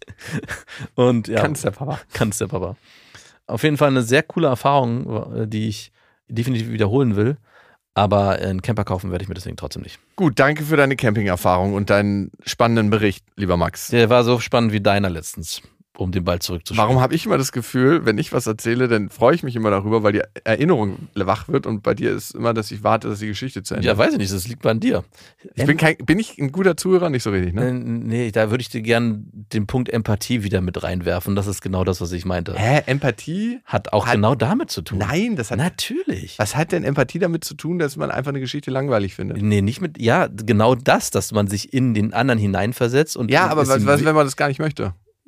Und ja. Kann's der Papa. Kann's der Papa. Auf jeden Fall eine sehr coole Erfahrung, die ich definitiv wiederholen will. Aber einen Camper kaufen werde ich mir deswegen trotzdem nicht. Gut, danke für deine Camping-Erfahrung und deinen spannenden Bericht, lieber Max. Der war so spannend wie deiner letztens, um den Ball zurückzuspielen. Warum habe ich immer das Gefühl, wenn ich was erzähle, dann freue ich mich immer darüber, weil die Erinnerung wach wird und bei dir ist immer, dass ich warte, dass die Geschichte zu Ende ist. Ja, weiß ich nicht, das liegt an dir. Bin ich ein guter Zuhörer? Nicht so richtig, ne? Nee, da würde ich dir gerne den Punkt Empathie wieder mit reinwerfen. Das ist genau das, was ich meinte. Empathie? Hat genau damit zu tun. Nein, das hat... Natürlich. Was hat denn Empathie damit zu tun, dass man einfach eine Geschichte langweilig findet? Nee, nicht mit... Ja, genau das, dass man sich in den anderen hineinversetzt. Und ja, aber was, wenn man das gar nicht möchte?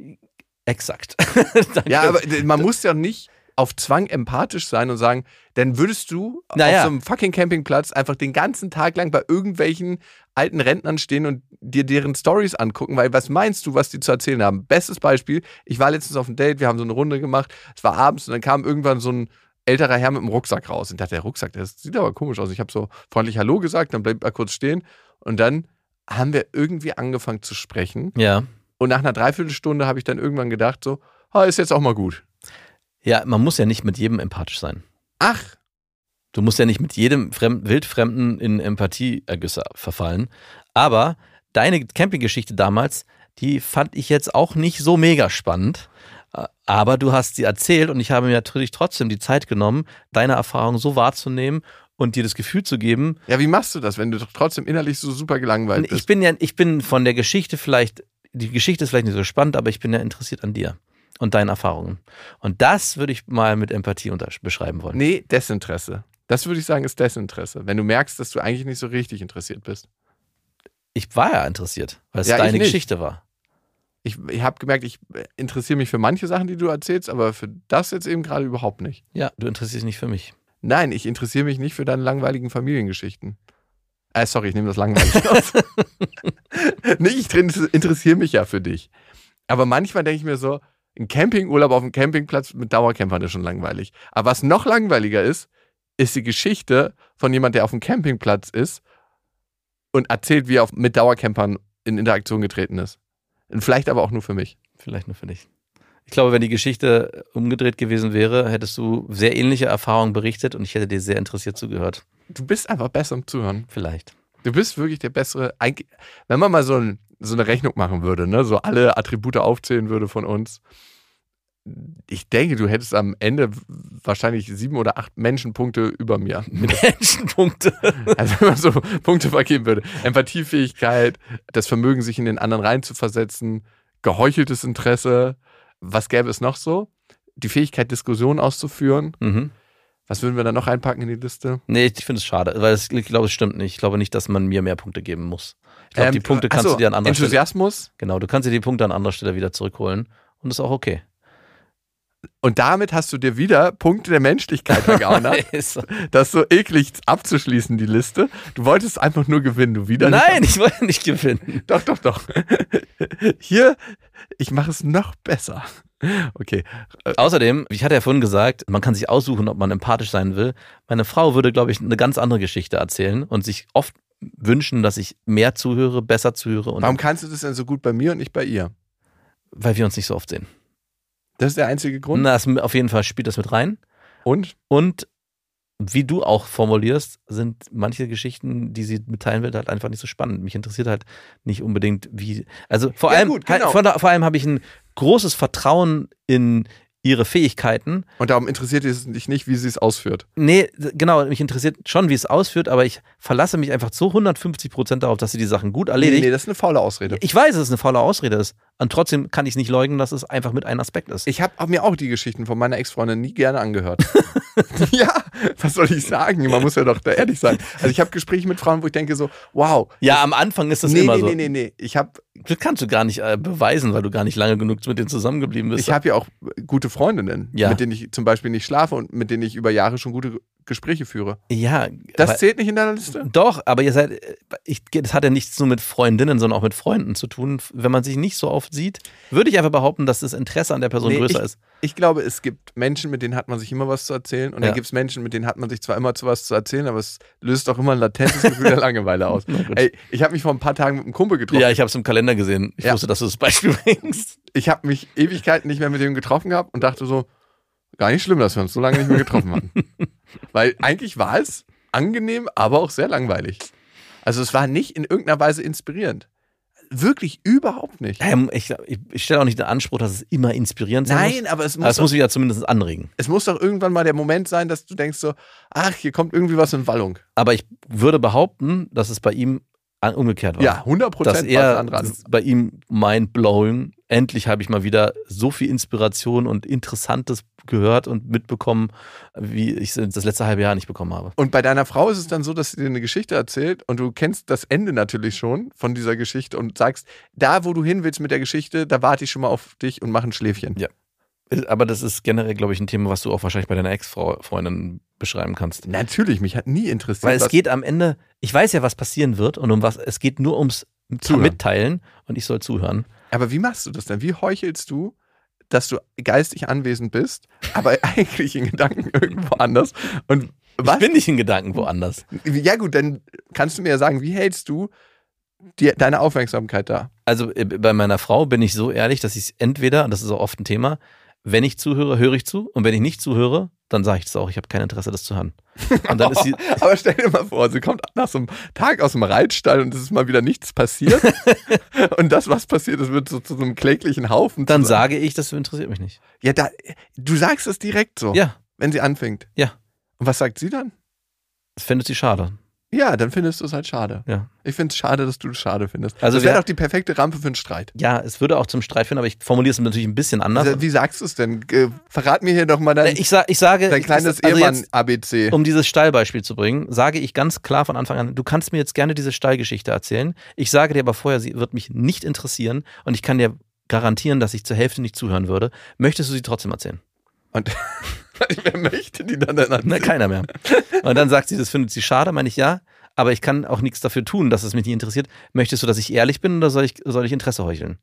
Exakt. Ja, aber man muss ja nicht auf Zwang empathisch sein und sagen, dann würdest du auf so einem fucking Campingplatz einfach den ganzen Tag lang bei irgendwelchen alten Rentnern stehen und dir deren Stories angucken, weil was meinst du, was die zu erzählen haben? Bestes Beispiel, ich war letztens auf einem Date, wir haben so eine Runde gemacht, es war abends und dann kam irgendwann so ein älterer Herr mit einem Rucksack raus und dachte, der Rucksack, das sieht aber komisch aus. Ich habe so freundlich Hallo gesagt, dann blieb er kurz stehen und dann haben wir irgendwie angefangen zu sprechen. Ja. Und nach einer Dreiviertelstunde habe ich dann irgendwann gedacht so, ist jetzt auch mal gut. Ja, man muss ja nicht mit jedem empathisch sein. Ach. Du musst ja nicht mit jedem Wildfremden in Empathieergüsse verfallen. Aber deine Campinggeschichte damals, die fand ich jetzt auch nicht so mega spannend. Aber du hast sie erzählt und ich habe mir natürlich trotzdem die Zeit genommen, deine Erfahrung so wahrzunehmen und dir das Gefühl zu geben. Ja, wie machst du das, wenn du doch trotzdem innerlich so super gelangweilt bist? Ich bin von der Geschichte die Geschichte ist vielleicht nicht so spannend, aber ich bin ja interessiert an dir und deinen Erfahrungen. Und das würde ich mal mit Empathie beschreiben wollen. Nee, Desinteresse. Das würde ich sagen, ist Desinteresse. Wenn du merkst, dass du eigentlich nicht so richtig interessiert bist. Ich war ja interessiert, weil es deine Geschichte war. Ich habe gemerkt, ich interessiere mich für manche Sachen, die du erzählst, aber für das jetzt eben gerade überhaupt nicht. Ja, du interessierst dich nicht für mich. Nein, ich interessiere mich nicht für deine langweiligen Familiengeschichten. Sorry, ich nehme das langweilig aus. Nee, ich interessiere mich ja für dich. Aber manchmal denke ich mir so, ein Campingurlaub auf dem Campingplatz mit Dauercampern ist schon langweilig. Aber was noch langweiliger ist die Geschichte von jemand, der auf dem Campingplatz ist und erzählt, wie er mit Dauercampern in Interaktion getreten ist. Und vielleicht aber auch nur für mich. Vielleicht nur für dich. Ich glaube, wenn die Geschichte umgedreht gewesen wäre, hättest du sehr ähnliche Erfahrungen berichtet und ich hätte dir sehr interessiert zugehört. Du bist einfach besser im Zuhören. Vielleicht. Du bist wirklich der bessere. Wenn man mal so eine Rechnung machen würde, ne, so alle Attribute aufzählen würde von uns. Ich denke, du hättest am Ende wahrscheinlich 7 oder 8 Menschenpunkte über mir. Menschenpunkte. Also wenn man so Punkte vergeben würde. Empathiefähigkeit, das Vermögen, sich in den anderen reinzuversetzen, geheucheltes Interesse. Was gäbe es noch so? Die Fähigkeit, Diskussionen auszuführen. Mhm. Was würden wir da noch einpacken in die Liste? Nee, ich finde es schade, weil ich glaube, es stimmt nicht. Ich glaube nicht, dass man mir mehr Punkte geben muss. Ich glaube, die Punkte kannst du dir an anderer Stelle... Enthusiasmus? Genau, du kannst dir die Punkte an anderer Stelle wieder zurückholen und das ist auch okay. Und damit hast du dir wieder Punkte der Menschlichkeit ergaunert. Das ist so eklig abzuschließen, die Liste. Du wolltest einfach nur gewinnen, du wieder. Nein, ich wollte nicht gewinnen. Doch. Hier, ich mache es noch besser. Okay. Außerdem, ich hatte ja vorhin gesagt, man kann sich aussuchen, ob man empathisch sein will. Meine Frau würde, glaube ich, eine ganz andere Geschichte erzählen und sich oft wünschen, dass ich mehr zuhöre, besser zuhöre. Und warum kannst du das denn so gut bei mir und nicht bei ihr? Weil wir uns nicht so oft sehen. Das ist der einzige Grund? Na, auf jeden Fall spielt das mit rein. Und wie du auch formulierst, sind manche Geschichten, die sie mitteilen will, halt einfach nicht so spannend. Mich interessiert halt nicht unbedingt, wie. Also vor allem habe ich ein großes Vertrauen in ihre Fähigkeiten. Und darum interessiert es dich nicht, wie sie es ausführt. Nee, genau, mich interessiert schon, wie es ausführt, aber ich verlasse mich einfach zu 150% darauf, dass sie die Sachen gut erledigt. Nee, das ist eine faule Ausrede. Ich weiß, dass es eine faule Ausrede ist. Und trotzdem kann ich es nicht leugnen, dass es einfach mit einem Aspekt ist. Ich habe mir auch die Geschichten von meiner Ex-Freundin nie gerne angehört. Ja, was soll ich sagen? Man muss ja doch da ehrlich sein. Also ich habe Gespräche mit Frauen, wo ich denke so, wow. Ja, am Anfang ist das immer so. Nee. Das kannst du gar nicht beweisen, weil du gar nicht lange genug mit denen zusammengeblieben bist. Ich habe ja auch gute Freundinnen, ja, mit denen ich zum Beispiel nicht schlafe und mit denen ich über Jahre schon gute Gespräche führe. Ja. Das zählt nicht in deiner Liste? Doch, aber das hat ja nichts nur mit Freundinnen, sondern auch mit Freunden zu tun. Wenn man sich nicht so oft sieht, würde ich einfach behaupten, dass das Interesse an der Person größer ist. Ich glaube, es gibt Menschen, mit denen hat man sich immer was zu erzählen und dann gibt es Menschen, mit denen hat man sich zwar immer was zu erzählen, aber es löst auch immer ein latentes Gefühl der Langeweile aus. Ey, ich habe mich vor ein paar Tagen mit einem Kumpel getroffen. Ja, ich habe es im Kalender gesehen. Ich wusste, dass du das Beispiel bringst. Ich habe mich Ewigkeiten nicht mehr mit dem getroffen gehabt und dachte so, gar nicht schlimm, dass wir uns so lange nicht mehr getroffen haben. Weil eigentlich war es angenehm, aber auch sehr langweilig. Also es war nicht in irgendeiner Weise inspirierend. Wirklich überhaupt nicht. Ich stelle auch nicht den Anspruch, dass es immer inspirierend sein muss. Nein, aber es muss mich ja zumindest anregen. Es muss doch irgendwann mal der Moment sein, dass du denkst so, ach, hier kommt irgendwie was in Wallung. Aber ich würde behaupten, dass es bei ihm umgekehrt war. Ja, 100% dass er bei ihm mind-blowing. Endlich habe ich mal wieder so viel Inspiration und Interessantes gehört und mitbekommen, wie ich es das letzte halbe Jahr nicht bekommen habe. Und bei deiner Frau ist es dann so, dass sie dir eine Geschichte erzählt und du kennst das Ende natürlich schon von dieser Geschichte und sagst, da wo du hin willst mit der Geschichte, da warte ich schon mal auf dich und mache ein Schläfchen. Ja. Aber das ist generell, glaube ich, ein Thema, was du auch wahrscheinlich bei deiner Ex-Freundin beschreiben kannst. Natürlich, mich hat nie interessiert. Weil es geht am Ende, ich weiß ja, was passieren wird und es geht nur ums Mitteilen und ich soll zuhören. Aber wie machst du das denn? Wie heuchelst du, dass du geistig anwesend bist, aber eigentlich in Gedanken irgendwo anders? Und was? Ich bin nicht in Gedanken woanders. Ja gut, dann kannst du mir ja sagen, wie hältst du deine Aufmerksamkeit da? Also bei meiner Frau bin ich so ehrlich, dass ich es entweder, und das ist auch oft ein Thema, wenn ich zuhöre, höre ich zu. Und wenn ich nicht zuhöre, dann sage ich das auch. Ich habe kein Interesse, das zu hören. Und dann ist sie aber stell dir mal vor, sie kommt nach so einem Tag aus dem Reitstall und es ist mal wieder nichts passiert. Und das, was passiert ist, wird so zu so einem kläglichen Haufen. Dann sage ich, das interessiert mich nicht. Ja, du sagst es direkt so. Ja. Wenn sie anfängt. Ja. Und was sagt sie dann? Das findet sie schade. Ja, dann findest du es halt schade. Ja. Ich finde es schade, dass du es schade findest. Also das wäre doch die perfekte Rampe für einen Streit. Ja, es würde auch zum Streit führen, aber ich formuliere es natürlich ein bisschen anders. Wie sagst du es denn? Verrat mir hier doch mal dein kleines Ehemann-ABC. Um dieses Stallbeispiel zu bringen, sage ich ganz klar von Anfang an, du kannst mir jetzt gerne diese Stallgeschichte erzählen. Ich sage dir aber vorher, sie wird mich nicht interessieren und ich kann dir garantieren, dass ich zur Hälfte nicht zuhören würde. Möchtest du sie trotzdem erzählen? Und wer möchte die dann erzählen? Na, keiner mehr. Und dann sagt sie, das findet sie schade, meine ich ja. Aber ich kann auch nichts dafür tun, dass es mich nicht interessiert. Möchtest du, dass ich ehrlich bin oder soll ich Interesse heucheln?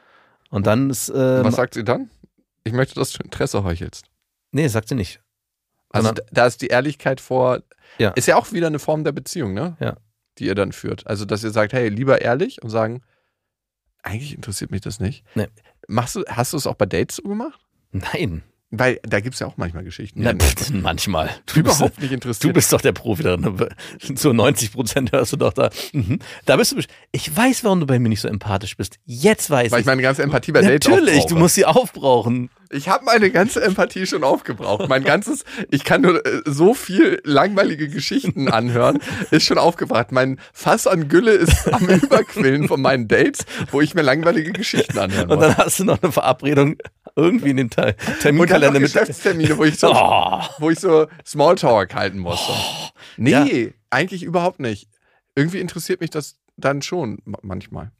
Und dann ist. Was sagt sie dann? Ich möchte, dass du Interesse heuchelst. Nee, sagt sie nicht. Also da ist die Ehrlichkeit vor. Ja. Ist ja auch wieder eine Form der Beziehung, ne? Ja. Die ihr dann führt. Also, dass ihr sagt, hey, lieber ehrlich und sagen, eigentlich interessiert mich das nicht. Nee. Hast du es auch bei Dates so gemacht? Nein. Weil da gibt es ja auch manchmal Geschichten. Na, manchmal. Überhaupt nicht interessiert. Du bist doch der Profi darin. Zu 90% hörst du doch da. Da bist du. Ich weiß, warum du bei mir nicht so empathisch bist. Jetzt weiß ich. Weil ich meine ganze Empathie bei Dates aufbrauche. Natürlich, du musst sie aufbrauchen. Ich habe meine ganze Empathie schon aufgebraucht. Ich kann nur so viel langweilige Geschichten anhören, ist schon aufgebracht. Mein Fass an Gülle ist am Überquillen von meinen Dates, wo ich mir langweilige Geschichten anhören muss. Und dann hast du noch eine Verabredung irgendwie in den Terminkalender mit Geschäftstermine, wo ich so Smalltalk halten muss. Nee, eigentlich überhaupt nicht. Irgendwie interessiert mich das dann schon manchmal.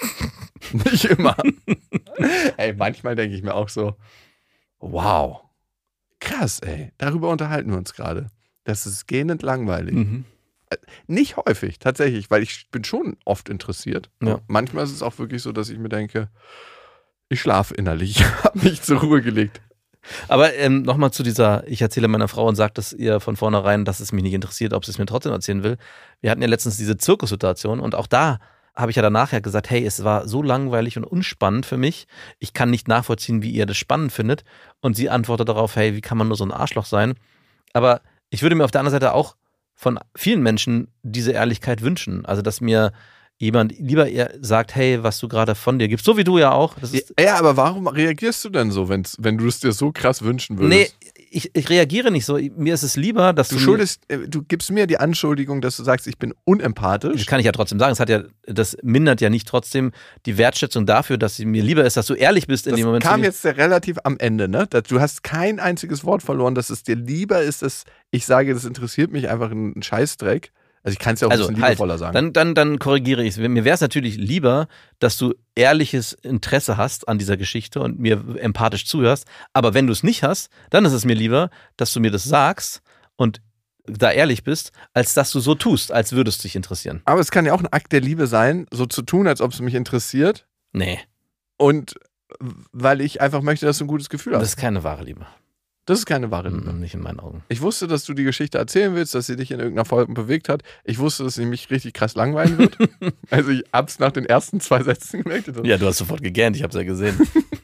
Nicht immer. Ey, manchmal denke ich mir auch so, wow, krass, ey, darüber unterhalten wir uns gerade. Das ist gähnend langweilig. Nicht häufig, tatsächlich, weil ich bin schon oft interessiert. Ja. Manchmal ist es auch wirklich so, dass ich mir denke, ich schlafe innerlich, ich habe mich zur Ruhe gelegt. Aber nochmal zu dieser, ich erzähle meiner Frau und sage das ihr von vornherein, dass es mich nicht interessiert, ob sie es mir trotzdem erzählen will. Wir hatten ja letztens diese Zirkussituation und auch da habe ich ja danach ja gesagt, hey, es war so langweilig und unspannend für mich. Ich kann nicht nachvollziehen, wie ihr das spannend findet. Und sie antwortet darauf, hey, wie kann man nur so ein Arschloch sein? Aber ich würde mir auf der anderen Seite auch von vielen Menschen diese Ehrlichkeit wünschen. Also, dass mir jemand lieber sagt, hey, was du gerade von dir gibst, so wie du ja auch. Das ist ja, aber warum reagierst du denn so, wenn du es dir so krass wünschen würdest? Nee, ich reagiere nicht so. Mir ist es lieber, dass du gibst mir die Anschuldigung, dass du sagst, ich bin unempathisch. Das kann ich ja trotzdem sagen. Das mindert ja nicht trotzdem die Wertschätzung dafür, dass sie mir lieber ist, dass du ehrlich bist in dem Moment. Das kam jetzt relativ am Ende, ne? Du hast kein einziges Wort verloren, dass es dir lieber ist, dass ich sage, das interessiert mich einfach ein Scheißdreck. Also ich kann es ja auch ein bisschen liebevoller sagen. Dann korrigiere ich es. Mir wäre es natürlich lieber, dass du ehrliches Interesse hast an dieser Geschichte und mir empathisch zuhörst. Aber wenn du es nicht hast, dann ist es mir lieber, dass du mir das sagst und da ehrlich bist, als dass du so tust, als würdest du dich interessieren. Aber es kann ja auch ein Akt der Liebe sein, so zu tun, als ob es mich interessiert. Nee. Und weil ich einfach möchte, dass du ein gutes Gefühl hast. Das ist keine wahre Liebe. Das ist keine wahre Liebe. Nicht in meinen Augen. Ich wusste, dass du die Geschichte erzählen willst, dass sie dich in irgendeiner Form bewegt hat. Ich wusste, dass sie mich richtig krass langweilen wird. Also ich hab's nach den ersten 2 Sätzen gemerkt. Ja, du hast sofort gegähnt, ich hab's ja gesehen.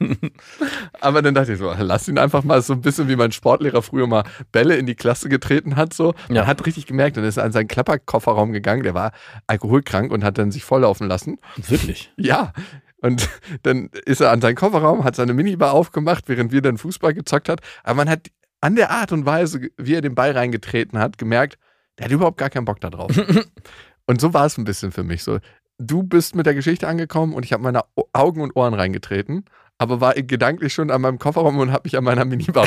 Aber dann dachte ich so, lass ihn einfach mal so ein bisschen wie mein Sportlehrer früher mal Bälle in die Klasse getreten hat. So. Man hat richtig gemerkt, dann ist er an seinen Klapperkofferraum gegangen, der war alkoholkrank und hat dann sich volllaufen lassen. Wirklich? Ja. Und dann ist er an seinen Kofferraum, hat seine Minibar aufgemacht, während wir dann Fußball gezockt hat. Aber man hat an der Art und Weise, wie er den Ball reingetreten hat, gemerkt, der hat überhaupt gar keinen Bock da drauf. Und so war es ein bisschen für mich. So, du bist mit der Geschichte angekommen und ich habe meine Augen und Ohren reingetreten, aber war gedanklich schon an meinem Kofferraum und habe mich an meiner Minibar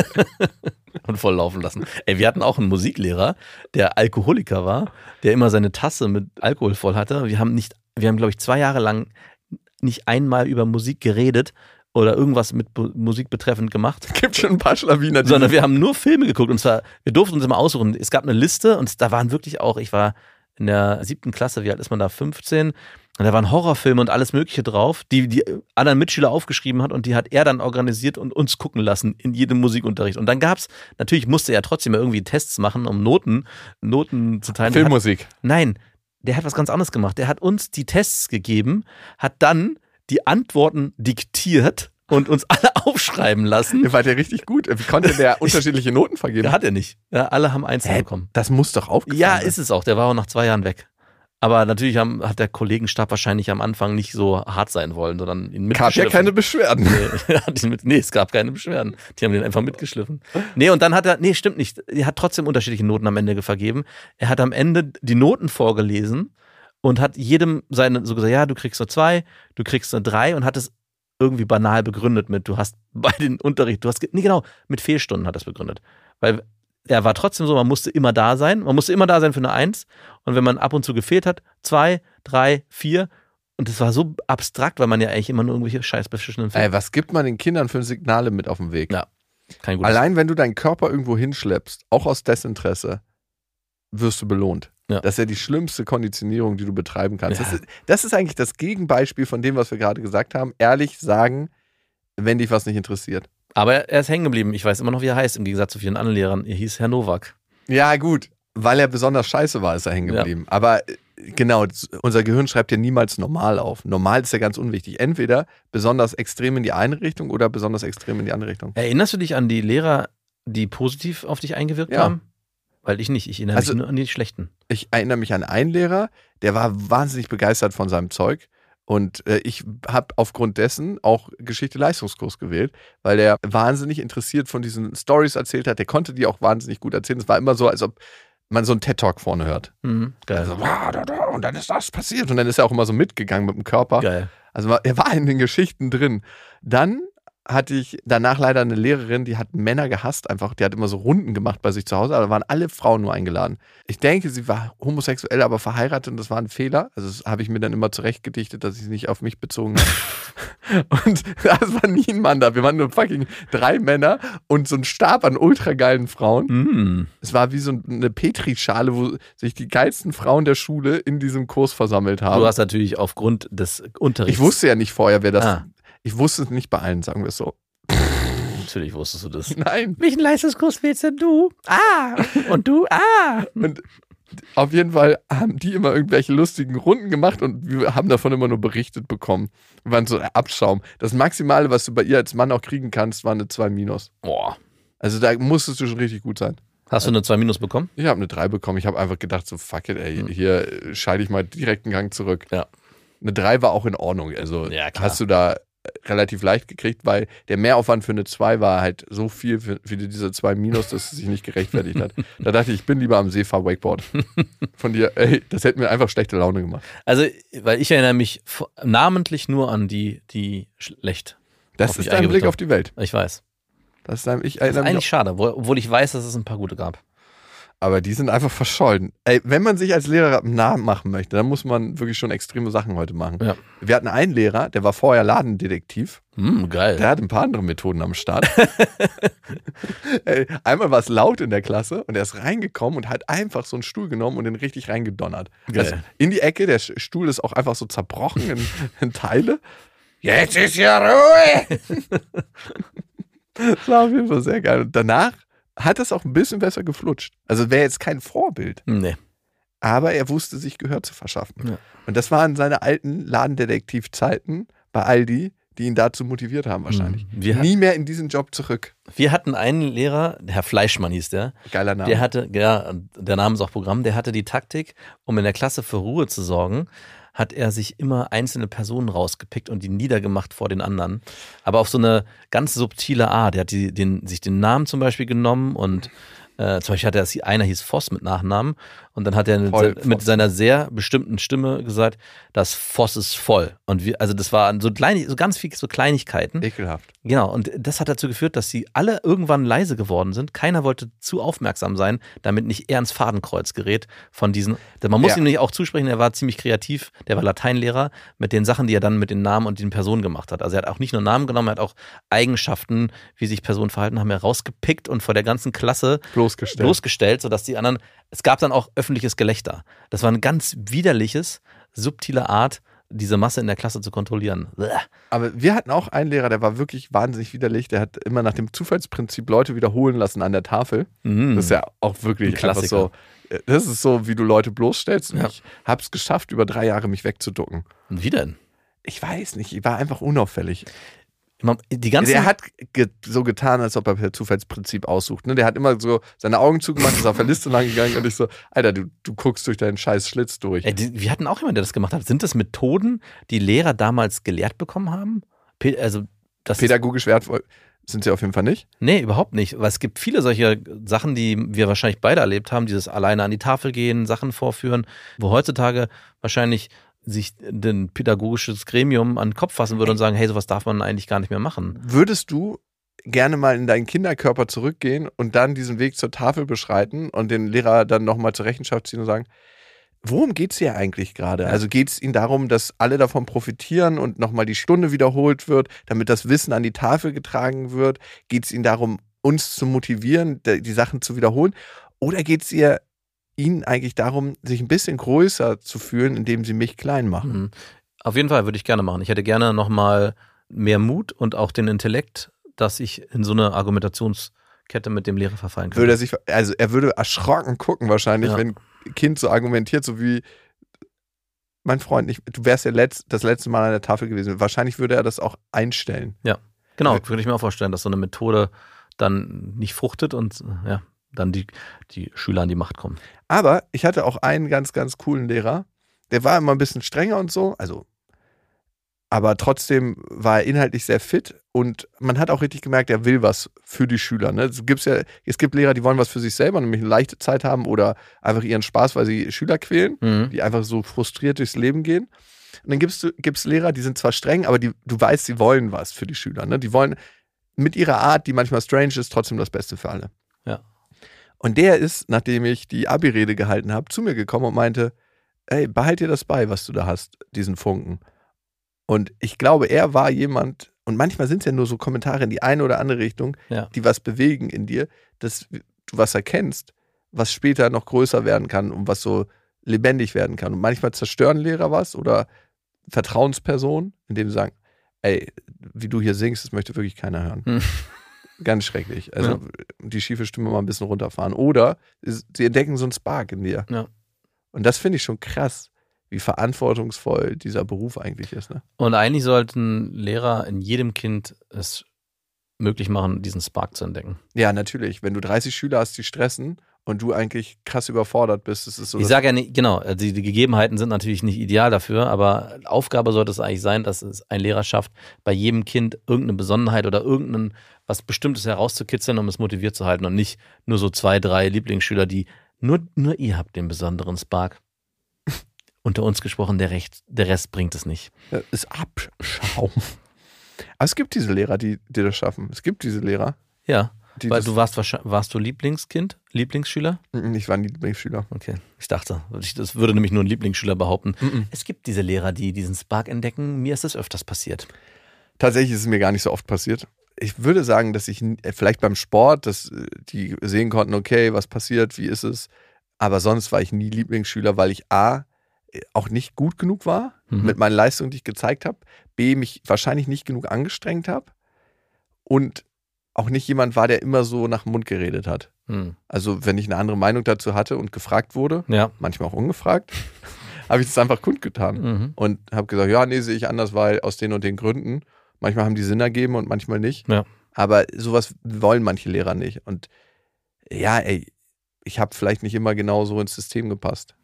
und voll laufen lassen. Ey, wir hatten auch einen Musiklehrer, der Alkoholiker war, der immer seine Tasse mit Alkohol voll hatte. Wir haben, glaube ich, 2 Jahre lang nicht einmal über Musik geredet oder irgendwas mit Musik betreffend gemacht. Es gibt schon ein paar Schlawiner. Sondern wir haben nur Filme geguckt und zwar, wir durften uns immer aussuchen. Es gab eine Liste und da waren wirklich auch, ich war in der 7. Klasse, wie alt ist man da? 15. Und da waren Horrorfilme und alles Mögliche drauf, die anderen Mitschüler aufgeschrieben hat und die hat er dann organisiert und uns gucken lassen in jedem Musikunterricht. Und dann gab's, natürlich musste er trotzdem irgendwie Tests machen, um Noten zu teilen. Filmmusik. Nein, der hat was ganz anderes gemacht. Der hat uns die Tests gegeben, hat dann die Antworten diktiert und uns alle aufschreiben lassen. Der war der richtig gut. Wie konnte der unterschiedliche Noten vergeben? Hat er nicht. Ja, alle haben 1 bekommen. Das muss doch aufgefallen sein. Ja, sein. ist es auch. Der war auch nach 2 Jahren weg. Aber natürlich hat der Kollegenstab wahrscheinlich am Anfang nicht so hart sein wollen, sondern ihn mitgeschliffen. Gab ja keine Beschwerden. Nee, es gab keine Beschwerden. Die haben den einfach mitgeschliffen. Nee, und dann stimmt nicht. Er hat trotzdem unterschiedliche Noten am Ende vergeben. Er hat am Ende die Noten vorgelesen und hat jedem so gesagt, ja, du kriegst so 2, du kriegst so 3 und hat es irgendwie banal begründet mit, du hast bei den Unterricht, mit Fehlstunden hat er es begründet. Weil er war trotzdem so, man musste immer da sein. Man musste immer da sein für eine 1. Und wenn man ab und zu gefehlt hat, 2, 3, 4. Und das war so abstrakt, weil man ja eigentlich immer nur irgendwelche scheißbeschissenen Filme. Ey, was gibt man den Kindern für Signale mit auf dem Weg? Ja, kein gutes. Allein wenn du deinen Körper irgendwo hinschleppst, auch aus Desinteresse, wirst du belohnt. Ja. Das ist ja die schlimmste Konditionierung, die du betreiben kannst. Ja. Das ist eigentlich das Gegenbeispiel von dem, was wir gerade gesagt haben. Ehrlich sagen, wenn dich was nicht interessiert. Aber er ist hängen geblieben. Ich weiß immer noch, wie er heißt, im Gegensatz zu vielen anderen Lehrern. Er hieß Herr Nowak. Ja, gut. Weil er besonders scheiße war, ist er hängen geblieben. Ja. Aber Genau, unser Gehirn schreibt ja niemals normal auf. Normal ist ja ganz unwichtig. Entweder besonders extrem in die eine Richtung oder besonders extrem in die andere Richtung. Erinnerst du dich an die Lehrer, die positiv auf dich eingewirkt haben? Weil ich nicht. Ich erinnere mich nur an die schlechten. Ich erinnere mich an einen Lehrer, der war wahnsinnig begeistert von seinem Zeug. Und ich habe aufgrund dessen auch Geschichte-Leistungskurs gewählt, weil der wahnsinnig interessiert von diesen Stories erzählt hat. Der konnte die auch wahnsinnig gut erzählen. Es war immer so, als ob man so einen TED-Talk vorne hört. Geil. Also, und dann ist das passiert. Und dann ist er auch immer so mitgegangen mit dem Körper. Geil. Also er war in den Geschichten drin. Dann hatte ich danach leider eine Lehrerin, die hat Männer gehasst einfach. Die hat immer so Runden gemacht bei sich zu Hause, aber da waren alle Frauen nur eingeladen. Ich denke, sie war homosexuell, aber verheiratet und das war ein Fehler. Also das habe ich mir dann immer zurechtgedichtet, dass ich es nicht auf mich bezogen habe. Und es war nie ein Mann da. Wir waren nur fucking 3 Männer und so ein Stab an ultrageilen Frauen. Es war wie so eine Petrischale, wo sich die geilsten Frauen der Schule in diesem Kurs versammelt haben. Du hast natürlich aufgrund des Unterrichts... Ich wusste ja nicht vorher, wer das... Ich wusste es nicht bei allen, sagen wir es so. Natürlich wusstest du das. Nein. Welchen Leistungskurs willst denn du? Und du? Und auf jeden Fall haben die immer irgendwelche lustigen Runden gemacht und wir haben davon immer nur berichtet bekommen. Wir waren so Abschaum. Das Maximale, was du bei ihr als Mann auch kriegen kannst, war eine 2-. Boah. Also da musstest du schon richtig gut sein. Hast du eine 2- bekommen? Ich habe eine 3 bekommen. Ich habe einfach gedacht, so fuck it, ey, hier scheide ich mal direkt einen Gang zurück. Ja. Eine 3 war auch in Ordnung. Also Ja, klar. hast du da relativ leicht gekriegt, weil der Mehraufwand für eine 2 war halt so viel für diese 2-, dass es sich nicht gerechtfertigt hat. Da dachte ich bin lieber am See, fahr Wakeboard. Von dir, ey, das hätte mir einfach schlechte Laune gemacht. Also, weil ich erinnere mich namentlich nur an die schlecht. Das ist dein Blick auf die Welt. Ich weiß. Das ist ich Das ist erinnere mich eigentlich schade, obwohl ich weiß, dass es ein paar gute gab. aber die sind einfach verschollen. Ey, wenn man sich als Lehrer einen Namen machen möchte, dann muss man wirklich schon extreme Sachen heute machen. Ja. Wir hatten einen Lehrer, der war vorher Ladendetektiv. Geil. Der hat ein paar andere Methoden am Start. Ey, einmal war es laut in der Klasse und er ist reingekommen und hat einfach so einen Stuhl genommen und den richtig reingedonnert. Geil. Also in die Ecke, der Stuhl ist auch einfach so zerbrochen in Teile. Jetzt ist ja Ruhe! Das war auf jeden Fall sehr geil. Und danach hat es auch ein bisschen besser geflutscht. Also wäre jetzt kein Vorbild. Nee. Aber er wusste sich Gehör zu verschaffen. Ja. Und das waren seine alten Ladendetektivzeiten bei Aldi, die ihn dazu motiviert haben wahrscheinlich. Nie mehr in diesen Job zurück. Wir hatten einen Lehrer, Herr Fleischmann hieß der. Geiler Name. Der hatte, ja, der Name ist auch Programm, der hatte die Taktik, um in der Klasse für Ruhe zu sorgen, hat er sich immer einzelne Personen rausgepickt und die niedergemacht vor den anderen. Aber auf so eine ganz subtile Art. Er hat sich den Namen zum Beispiel genommen und zum Beispiel hat einer hieß Voss mit Nachnamen und dann hat er mit seiner sehr bestimmten Stimme gesagt, das Voss ist voll. Und also das waren so ganz viele so Kleinigkeiten. Ekelhaft. Genau, und das hat dazu geführt, dass sie alle irgendwann leise geworden sind. Keiner wollte zu aufmerksam sein, damit nicht er ins Fadenkreuz gerät von diesen. Man muss ihm nicht auch zusprechen, er war ziemlich kreativ, der war Lateinlehrer mit den Sachen, die er dann mit den Namen und den Personen gemacht hat. Also er hat auch nicht nur Namen genommen, er hat auch Eigenschaften, wie sich Personen verhalten haben, herausgepickt und vor der ganzen Klasse bloßgestellt, sodass die anderen, es gab dann auch öffentliches Gelächter. Das war eine ganz widerliches, subtile Art, diese Masse in der Klasse zu kontrollieren. Aber wir hatten auch einen Lehrer, der war wirklich wahnsinnig widerlich. Der hat immer nach dem Zufallsprinzip Leute wiederholen lassen an der Tafel. Das ist ja auch wirklich einfach so. Das ist so, wie du Leute bloßstellst. Und ich habe es geschafft, über 3 Jahre mich wegzuducken. Und wie denn? Ich weiß nicht, ich war einfach unauffällig. Der hat so getan, als ob er per Zufallsprinzip aussucht. Ne? Der hat immer so seine Augen zugemacht, ist auf der Liste lang gegangen und ich so, Alter, du guckst durch deinen scheiß Schlitz durch. Wir hatten auch jemanden, der das gemacht hat. Sind das Methoden, die Lehrer damals gelehrt bekommen haben? Pädagogisch wertvoll sind sie auf jeden Fall nicht? Nee, überhaupt nicht. Weil es gibt viele solche Sachen, die wir wahrscheinlich beide erlebt haben, dieses alleine an die Tafel gehen, Sachen vorführen, wo heutzutage wahrscheinlich sich ein pädagogisches Gremium an den Kopf fassen würde und sagen, hey, sowas darf man eigentlich gar nicht mehr machen. Würdest du gerne mal in deinen Kinderkörper zurückgehen und dann diesen Weg zur Tafel beschreiten und den Lehrer dann nochmal zur Rechenschaft ziehen und sagen, worum geht es hier eigentlich gerade? Also geht es Ihnen darum, dass alle davon profitieren und nochmal die Stunde wiederholt wird, damit das Wissen an die Tafel getragen wird? Geht es Ihnen darum, uns zu motivieren, die Sachen zu wiederholen? Oder geht es Ihnen eigentlich darum, sich ein bisschen größer zu fühlen, indem Sie mich klein machen? Auf jeden Fall würde ich gerne machen. Ich hätte gerne nochmal mehr Mut und auch den Intellekt, dass ich in so eine Argumentationskette mit dem Lehrer verfallen könnte. Er würde erschrocken gucken wahrscheinlich, wenn ein Kind so argumentiert, so wie mein Freund nicht, du wärst ja das letzte Mal an der Tafel gewesen. Wahrscheinlich würde er das auch einstellen. Ja, genau. Könnte ich mir auch vorstellen, dass so eine Methode dann nicht fruchtet und dann die Schüler an die Macht kommen. Aber ich hatte auch einen ganz, ganz coolen Lehrer. Der war immer ein bisschen strenger und so, aber trotzdem war er inhaltlich sehr fit und man hat auch richtig gemerkt, er will was für die Schüler. Ne? Es gibt Lehrer, die wollen was für sich selber, nämlich eine leichte Zeit haben oder einfach ihren Spaß, weil sie Schüler quälen, die einfach so frustriert durchs Leben gehen. Und dann gibt's Lehrer, die sind zwar streng, aber du weißt, sie wollen was für die Schüler. Ne? Die wollen mit ihrer Art, die manchmal strange ist, trotzdem das Beste für alle. Ja. Und der ist, nachdem ich die Abi-Rede gehalten habe, zu mir gekommen und meinte, ey, behalt dir das bei, was du da hast, diesen Funken. Und ich glaube, er war jemand, und manchmal sind es ja nur so Kommentare in die eine oder andere Richtung, die was bewegen in dir, dass du was erkennst, was später noch größer werden kann und was so lebendig werden kann. Und manchmal zerstören Lehrer was oder Vertrauenspersonen, indem sie sagen, ey, wie du hier singst, das möchte wirklich keiner hören. Ganz schrecklich. Also die schiefe Stimme mal ein bisschen runterfahren. Oder sie entdecken so einen Spark in dir. Ja. Und das finde ich schon krass, wie verantwortungsvoll dieser Beruf eigentlich ist. Ne? Und eigentlich sollten Lehrer in jedem Kind es möglich machen, diesen Spark zu entdecken. Ja, natürlich. Wenn du 30 Schüler hast, die stressen und du eigentlich krass überfordert bist, ist es so. Ich sage ja nicht, genau, die Gegebenheiten sind natürlich nicht ideal dafür, aber Aufgabe sollte es eigentlich sein, dass es ein Lehrer schafft, bei jedem Kind irgendeine Besonderheit oder irgendein was Bestimmtes herauszukitzeln, um es motiviert zu halten und nicht nur so 2, 3 Lieblingsschüler, die nur ihr habt den besonderen Spark. Unter uns gesprochen, der Rest bringt es nicht. Das ist Abschaum. Aber es gibt diese Lehrer, die das schaffen. Es gibt diese Lehrer. Ja, weil du warst du Lieblingsschüler? Ich war ein Lieblingsschüler. Okay, ich dachte, das würde nämlich nur ein Lieblingsschüler behaupten. Es gibt diese Lehrer, die diesen Spark entdecken. Mir ist das öfters passiert. Tatsächlich ist es mir gar nicht so oft passiert. Ich würde sagen, dass ich vielleicht beim Sport, dass die sehen konnten, okay, was passiert, wie ist es. Aber sonst war ich nie Lieblingsschüler, weil ich auch nicht gut genug war mit meinen Leistungen, die ich gezeigt habe, B, mich wahrscheinlich nicht genug angestrengt habe und auch nicht jemand war, der immer so nach dem Mund geredet hat. Also wenn ich eine andere Meinung dazu hatte und gefragt wurde, manchmal auch ungefragt, habe ich das einfach kundgetan und habe gesagt, ja, nee, sehe ich anders, weil aus den und den Gründen. Manchmal haben die Sinn ergeben und manchmal nicht. Ja. Aber sowas wollen manche Lehrer nicht. Und ja, ich habe vielleicht nicht immer genau so ins System gepasst.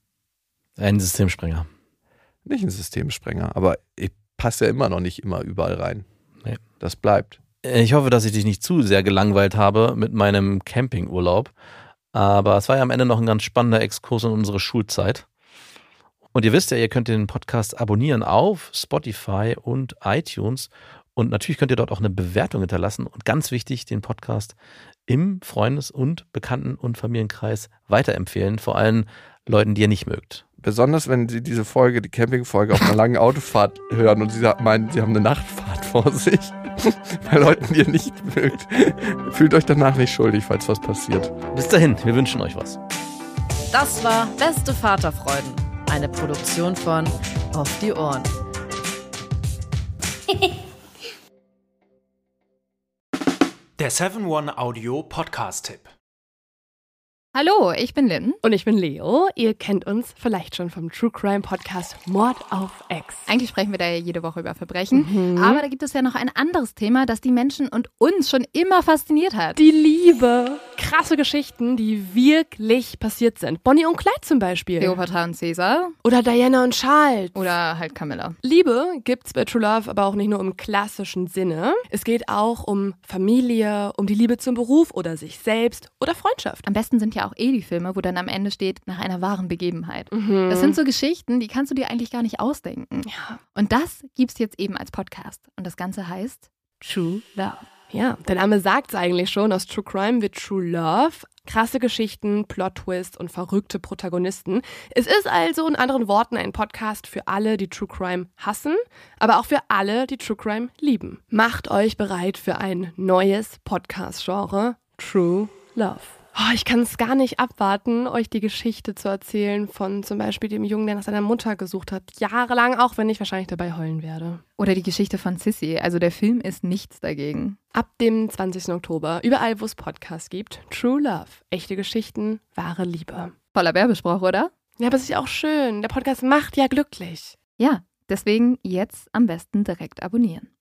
Ein Systemsprenger. Nicht ein Systemsprenger, aber ich passe ja immer noch nicht immer überall rein. Nee. Das bleibt. Ich hoffe, dass ich dich nicht zu sehr gelangweilt habe mit meinem Campingurlaub. Aber es war ja am Ende noch ein ganz spannender Exkurs in unsere Schulzeit. Und ihr wisst ja, ihr könnt den Podcast abonnieren auf Spotify und iTunes. Und natürlich könnt ihr dort auch eine Bewertung hinterlassen. Und ganz wichtig, den Podcast im Freundes- und Bekannten- und Familienkreis weiterempfehlen. Vor allem Leuten, die ihr nicht mögt. Besonders, wenn Sie diese Folge, die Campingfolge, auf einer langen Autofahrt hören und Sie meinen, Sie haben eine Nachtfahrt vor sich. Bei Leuten, die ihr nicht mögt. Fühlt euch danach nicht schuldig, falls was passiert. Bis dahin, wir wünschen euch was. Das war Beste Vaterfreuden. Eine Produktion von Auf die Ohren. Der 7-One-Audio-Podcast-Tipp. Hallo, ich bin Lynn. Und ich bin Leo. Ihr kennt uns vielleicht schon vom True Crime Podcast Mord auf Ex. Eigentlich sprechen wir da ja jede Woche über Verbrechen. Aber da gibt es ja noch ein anderes Thema, das die Menschen und uns schon immer fasziniert hat. Die Liebe. Krasse Geschichten, die wirklich passiert sind. Bonnie und Clyde zum Beispiel. Cleopatra und Caesar. Oder Diana und Charles. Oder halt Camilla. Liebe gibt's bei True Love aber auch nicht nur im klassischen Sinne. Es geht auch um Familie, um die Liebe zum Beruf oder sich selbst oder Freundschaft. Am besten sind ja auch die Filme, wo dann am Ende steht, nach einer wahren Begebenheit. Das sind so Geschichten, die kannst du dir eigentlich gar nicht ausdenken. Ja. Und das gibt's jetzt eben als Podcast. Und das Ganze heißt True Love. Ja, der Name sagt's eigentlich schon, aus True Crime wird True Love. Krasse Geschichten, Plot-Twist und verrückte Protagonisten. Es ist also in anderen Worten ein Podcast für alle, die True Crime hassen, aber auch für alle, die True Crime lieben. Macht euch bereit für ein neues Podcast-Genre, True Love. Oh, ich kann es gar nicht abwarten, euch die Geschichte zu erzählen von zum Beispiel dem Jungen, der nach seiner Mutter gesucht hat. Jahrelang, auch wenn ich wahrscheinlich dabei heulen werde. Oder die Geschichte von Sissy. Also der Film ist nichts dagegen. Ab dem 20. Oktober, überall wo es Podcasts gibt, True Love. Echte Geschichten, wahre Liebe. Voller Werbespruch, oder? Ja, aber es ist ja auch schön. Der Podcast macht ja glücklich. Ja, deswegen jetzt am besten direkt abonnieren.